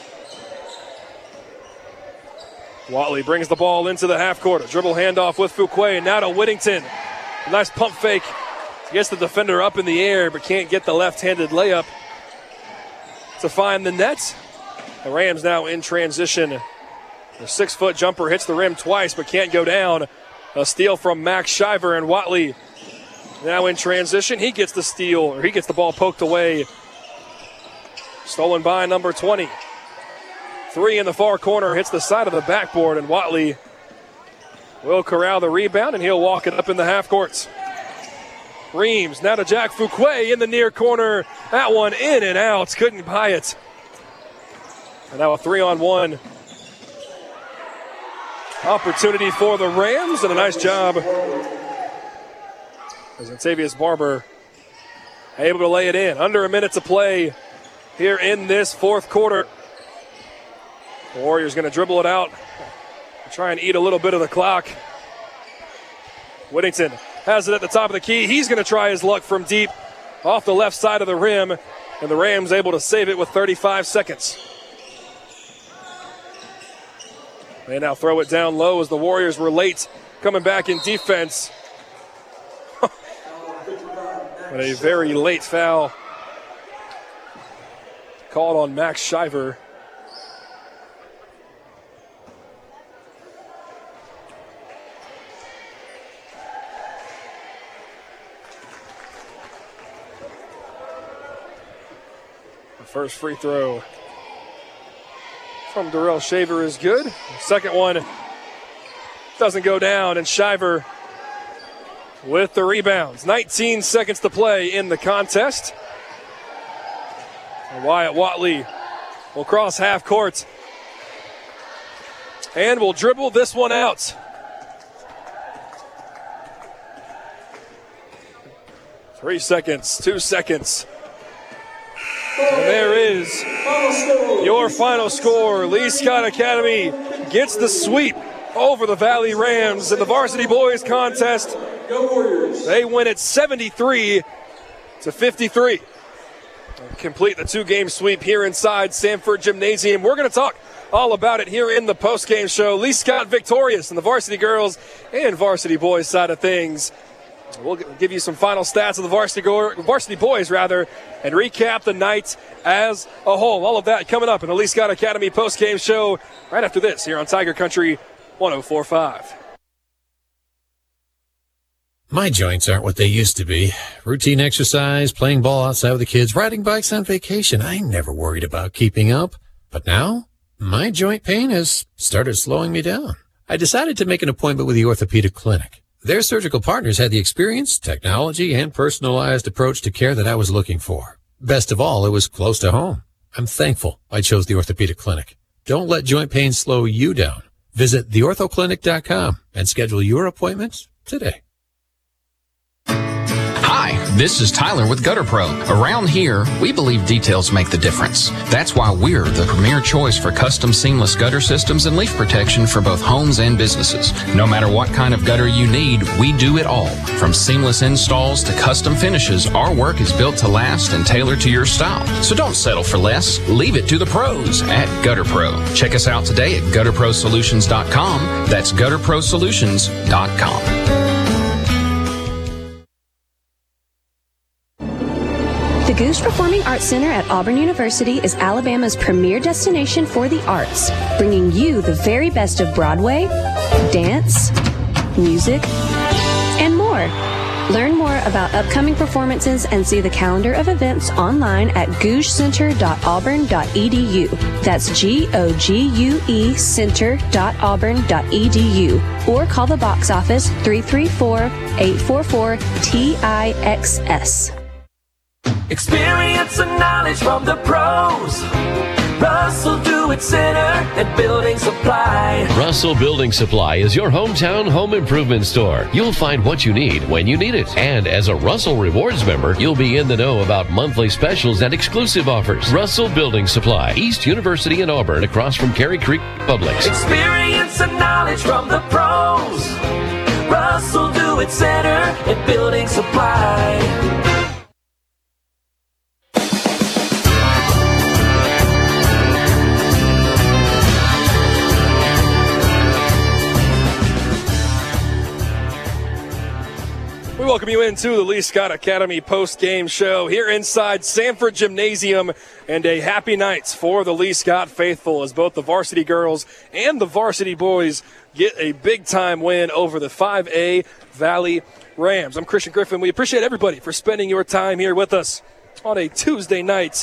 Watley brings the ball into the half court. A dribble handoff with Fuquay. Now to Whittington. A nice pump fake. Gets the defender up in the air, but can't get the left-handed layup to find the net. The Rams now in transition. The 6-foot jumper hits the rim twice, but can't go down. A steal from Max Shiver, and Watley now in transition. He gets the steal, or he gets the ball poked away Stolen by number 20. 3 in the far corner, hits the side of the backboard, and Watley will corral the rebound, and he'll walk it up in the half courts. Reams now to Jack Fuquay in the near corner. That one in and out. Couldn't buy it. And now a 3-on-1 opportunity for the Rams, and a nice job as Octavius Barber able to lay it in. Under a minute to play here in this fourth quarter. The Warriors going to dribble it out, try and eat a little bit of the clock. Whittington has it at the top of the key. He's going to try his luck from deep off the left side of the rim, and the Rams able to save it with 35 seconds. They now throw it down low as the Warriors were late coming back in defense. But a very late foul called on Max Shiver. The first free throw from Darrell Shaver is good. The second one doesn't go down, and Shiver with the rebounds. 19 seconds to play in the contest. And Wyatt Watley will cross half court and will dribble this one out. Three seconds, 2 seconds. And there is your final score. Lee Scott Academy gets the sweep over the Valley Rams in the varsity boys contest. They win it 73-53. Complete the two-game sweep here inside Sanford Gymnasium. We're going to talk all about it here in the post-game show. Lee Scott victorious in the varsity girls and varsity boys side of things. We'll give you some final stats of the varsity boys, and recap the night as a whole. All of that coming up in the Lee Scott Academy post-game show right after this here on Tiger Country 104.5. My joints aren't what they used to be. Routine exercise, playing ball outside with the kids, riding bikes on vacation. I never worried about keeping up. But now, my joint pain has started slowing me down. I decided to make an appointment with the Orthopedic Clinic. Their surgical partners had the experience, technology, and personalized approach to care that I was looking for. Best of all, it was close to home. I'm thankful I chose the Orthopedic Clinic. Don't let joint pain slow you down. Visit theorthoclinic.com and schedule your appointments today. Hi, this is Tyler with Gutter Pro. Around here, we believe details make the difference. That's why we're the premier choice for custom seamless gutter systems and leaf protection for both homes and businesses. No matter what kind of gutter you need, we do it all. From seamless installs to custom finishes, our work is built to last and tailored to your style. So don't settle for less. Leave it to the pros at Gutter Pro. Check us out today at gutterprosolutions.com. That's gutterprosolutions.com. The Goose Performing Arts Center at Auburn University is Alabama's premier destination for the arts, bringing you the very best of Broadway, dance, music, and more. Learn more about upcoming performances and see the calendar of events online at gougecenter.auburn.edu. That's GOGUE center.auburn.edu. Or call the box office 334-844-TIXS. Experience and knowledge from the pros. Russell Do-It Center and Building Supply. Russell Building Supply is your hometown home improvement store. You'll find what you need when you need it. And as a Russell Rewards member, you'll be in the know about monthly specials and exclusive offers. Russell Building Supply, East University in Auburn, across from Cary Creek Publix. Experience and knowledge from the pros. Russell Do-It Center and Building Supply. We welcome you into the Lee Scott Academy post-game show here inside Sanford Gymnasium, and a happy night for the Lee Scott faithful as both the varsity girls and the varsity boys get a big-time win over the 5A Valley Rams. I'm Christian Griffin. We appreciate everybody for spending your time here with us on a Tuesday night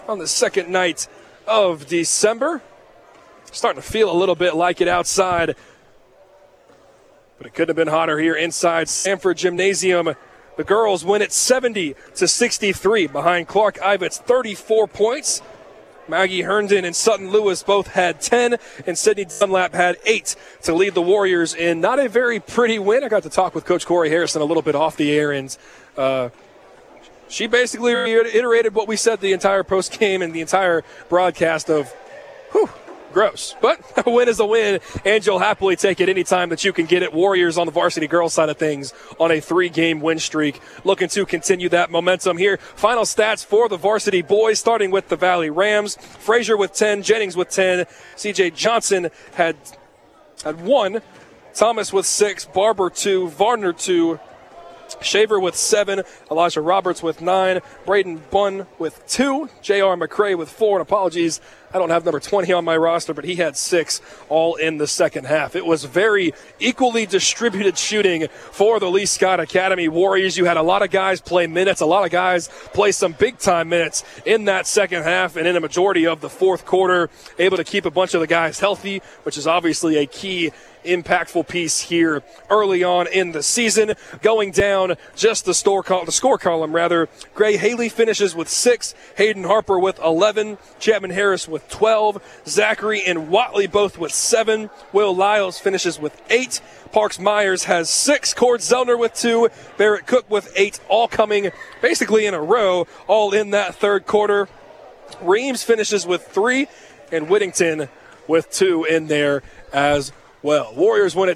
on the second night of December. Starting to feel a little bit like it outside, but it could have been hotter here inside Sanford Gymnasium. The girls win it 70-63 behind Clark Ivets 34 points. Maggie Herndon and Sutton Lewis both had 10, and Sydney Dunlap had 8 to lead the Warriors in not a very pretty win. I got to talk with Coach Corey Harrison a little bit off the air, and she basically reiterated what we said the entire post game and the entire broadcast of, gross. But a win is a win, and you'll happily take it anytime that you can get it. Warriors on the varsity girls side of things on a 3-game win streak, looking to continue that momentum here. Final stats for the varsity boys, starting with the Valley Rams. Frazier with 10, Jennings with 10, CJ Johnson had 1, Thomas with 6, Barber 2, Varner 2, Shaver with 7, Elijah Roberts with 9, Braden Bunn with 2, J.R. McCray with 4, and apologies, I don't have number 20 on my roster, but he had 6 all in the second half. It was very equally distributed shooting for the Lee Scott Academy Warriors. You had a lot of guys play minutes, a lot of guys play some big-time minutes in that second half and in a majority of the fourth quarter, able to keep a bunch of the guys healthy, which is obviously a key impactful piece here early on in the season. Going down just the score column, Gray Haley finishes with 6, Hayden Harper with 11, Chapman Harris with 12, Zachary and Watley both with 7, Will Lyles finishes with 8, Parks Myers has 6, Cord Zellner with 2, Barrett Cook with 8, all coming basically in a row, all in that third quarter. Reams finishes with 3, and Whittington with 2 in there as well. Warriors win it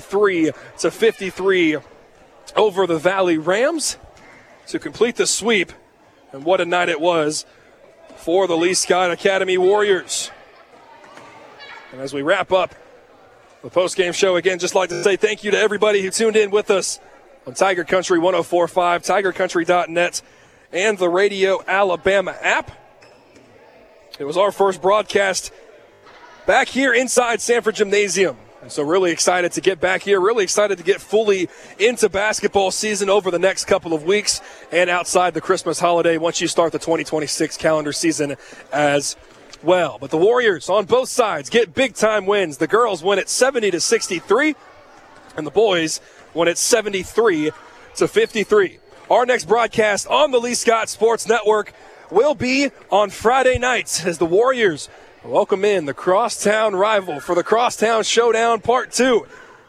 73-53 over the Valley Rams to complete the sweep. And what a night it was for the Lee Scott Academy Warriors. And as we wrap up the post-game show, again, just like to say thank you to everybody who tuned in with us on Tiger Country 104.5, tigercountry.net, and the Radio Alabama app. It was our first broadcast back here inside Sanford Gymnasium. And so really excited to get back here, really excited to get fully into basketball season over the next couple of weeks and outside the Christmas holiday once you start the 2026 calendar season as well. But the Warriors on both sides get big-time wins. The girls win it 70-63, and the boys win it 73-53. Our next broadcast on the Lee Scott Sports Network will be on Friday night as the Warriors welcome in the Crosstown rival for the Crosstown Showdown Part 2.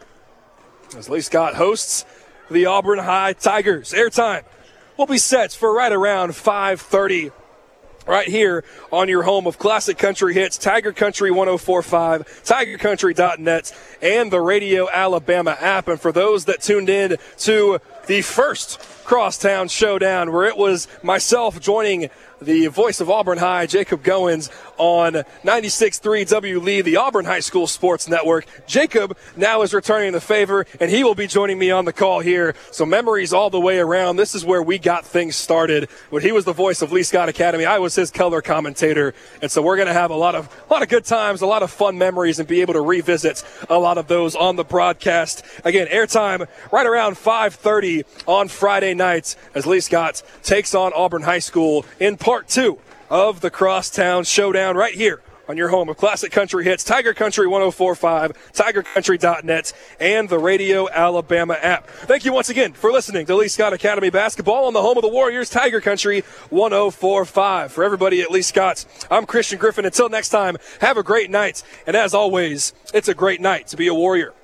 As Lee Scott hosts the Auburn High Tigers. Airtime will be set for right around 5:30 right here on your home of classic country hits, Tiger Country 104.5, tigercountry.net, and the Radio Alabama app. And for those that tuned in to the first Crosstown Showdown, where it was myself joining the voice of Auburn High, Jacob Goins, on 96.3 W. Lee, the Auburn High School Sports Network. Jacob now is returning the favor, and he will be joining me on the call here. So memories all the way around. This is where we got things started. When he was the voice of Lee Scott Academy, I was his color commentator. And so we're going to have a lot of good times, a lot of fun memories, and be able to revisit a lot of those on the broadcast. Again, airtime right around 5:30 on Friday nights as Lee Scott takes on Auburn High School in Part 2 of the Crosstown Showdown right here on your home of classic country hits, Tiger Country 104.5, tigercountry.net, and the Radio Alabama app. Thank you once again for listening to Lee Scott Academy Basketball on the home of the Warriors, Tiger Country 104.5. For everybody at Lee Scott's, I'm Christian Griffin. Until next time, have a great night. And as always, it's a great night to be a Warrior.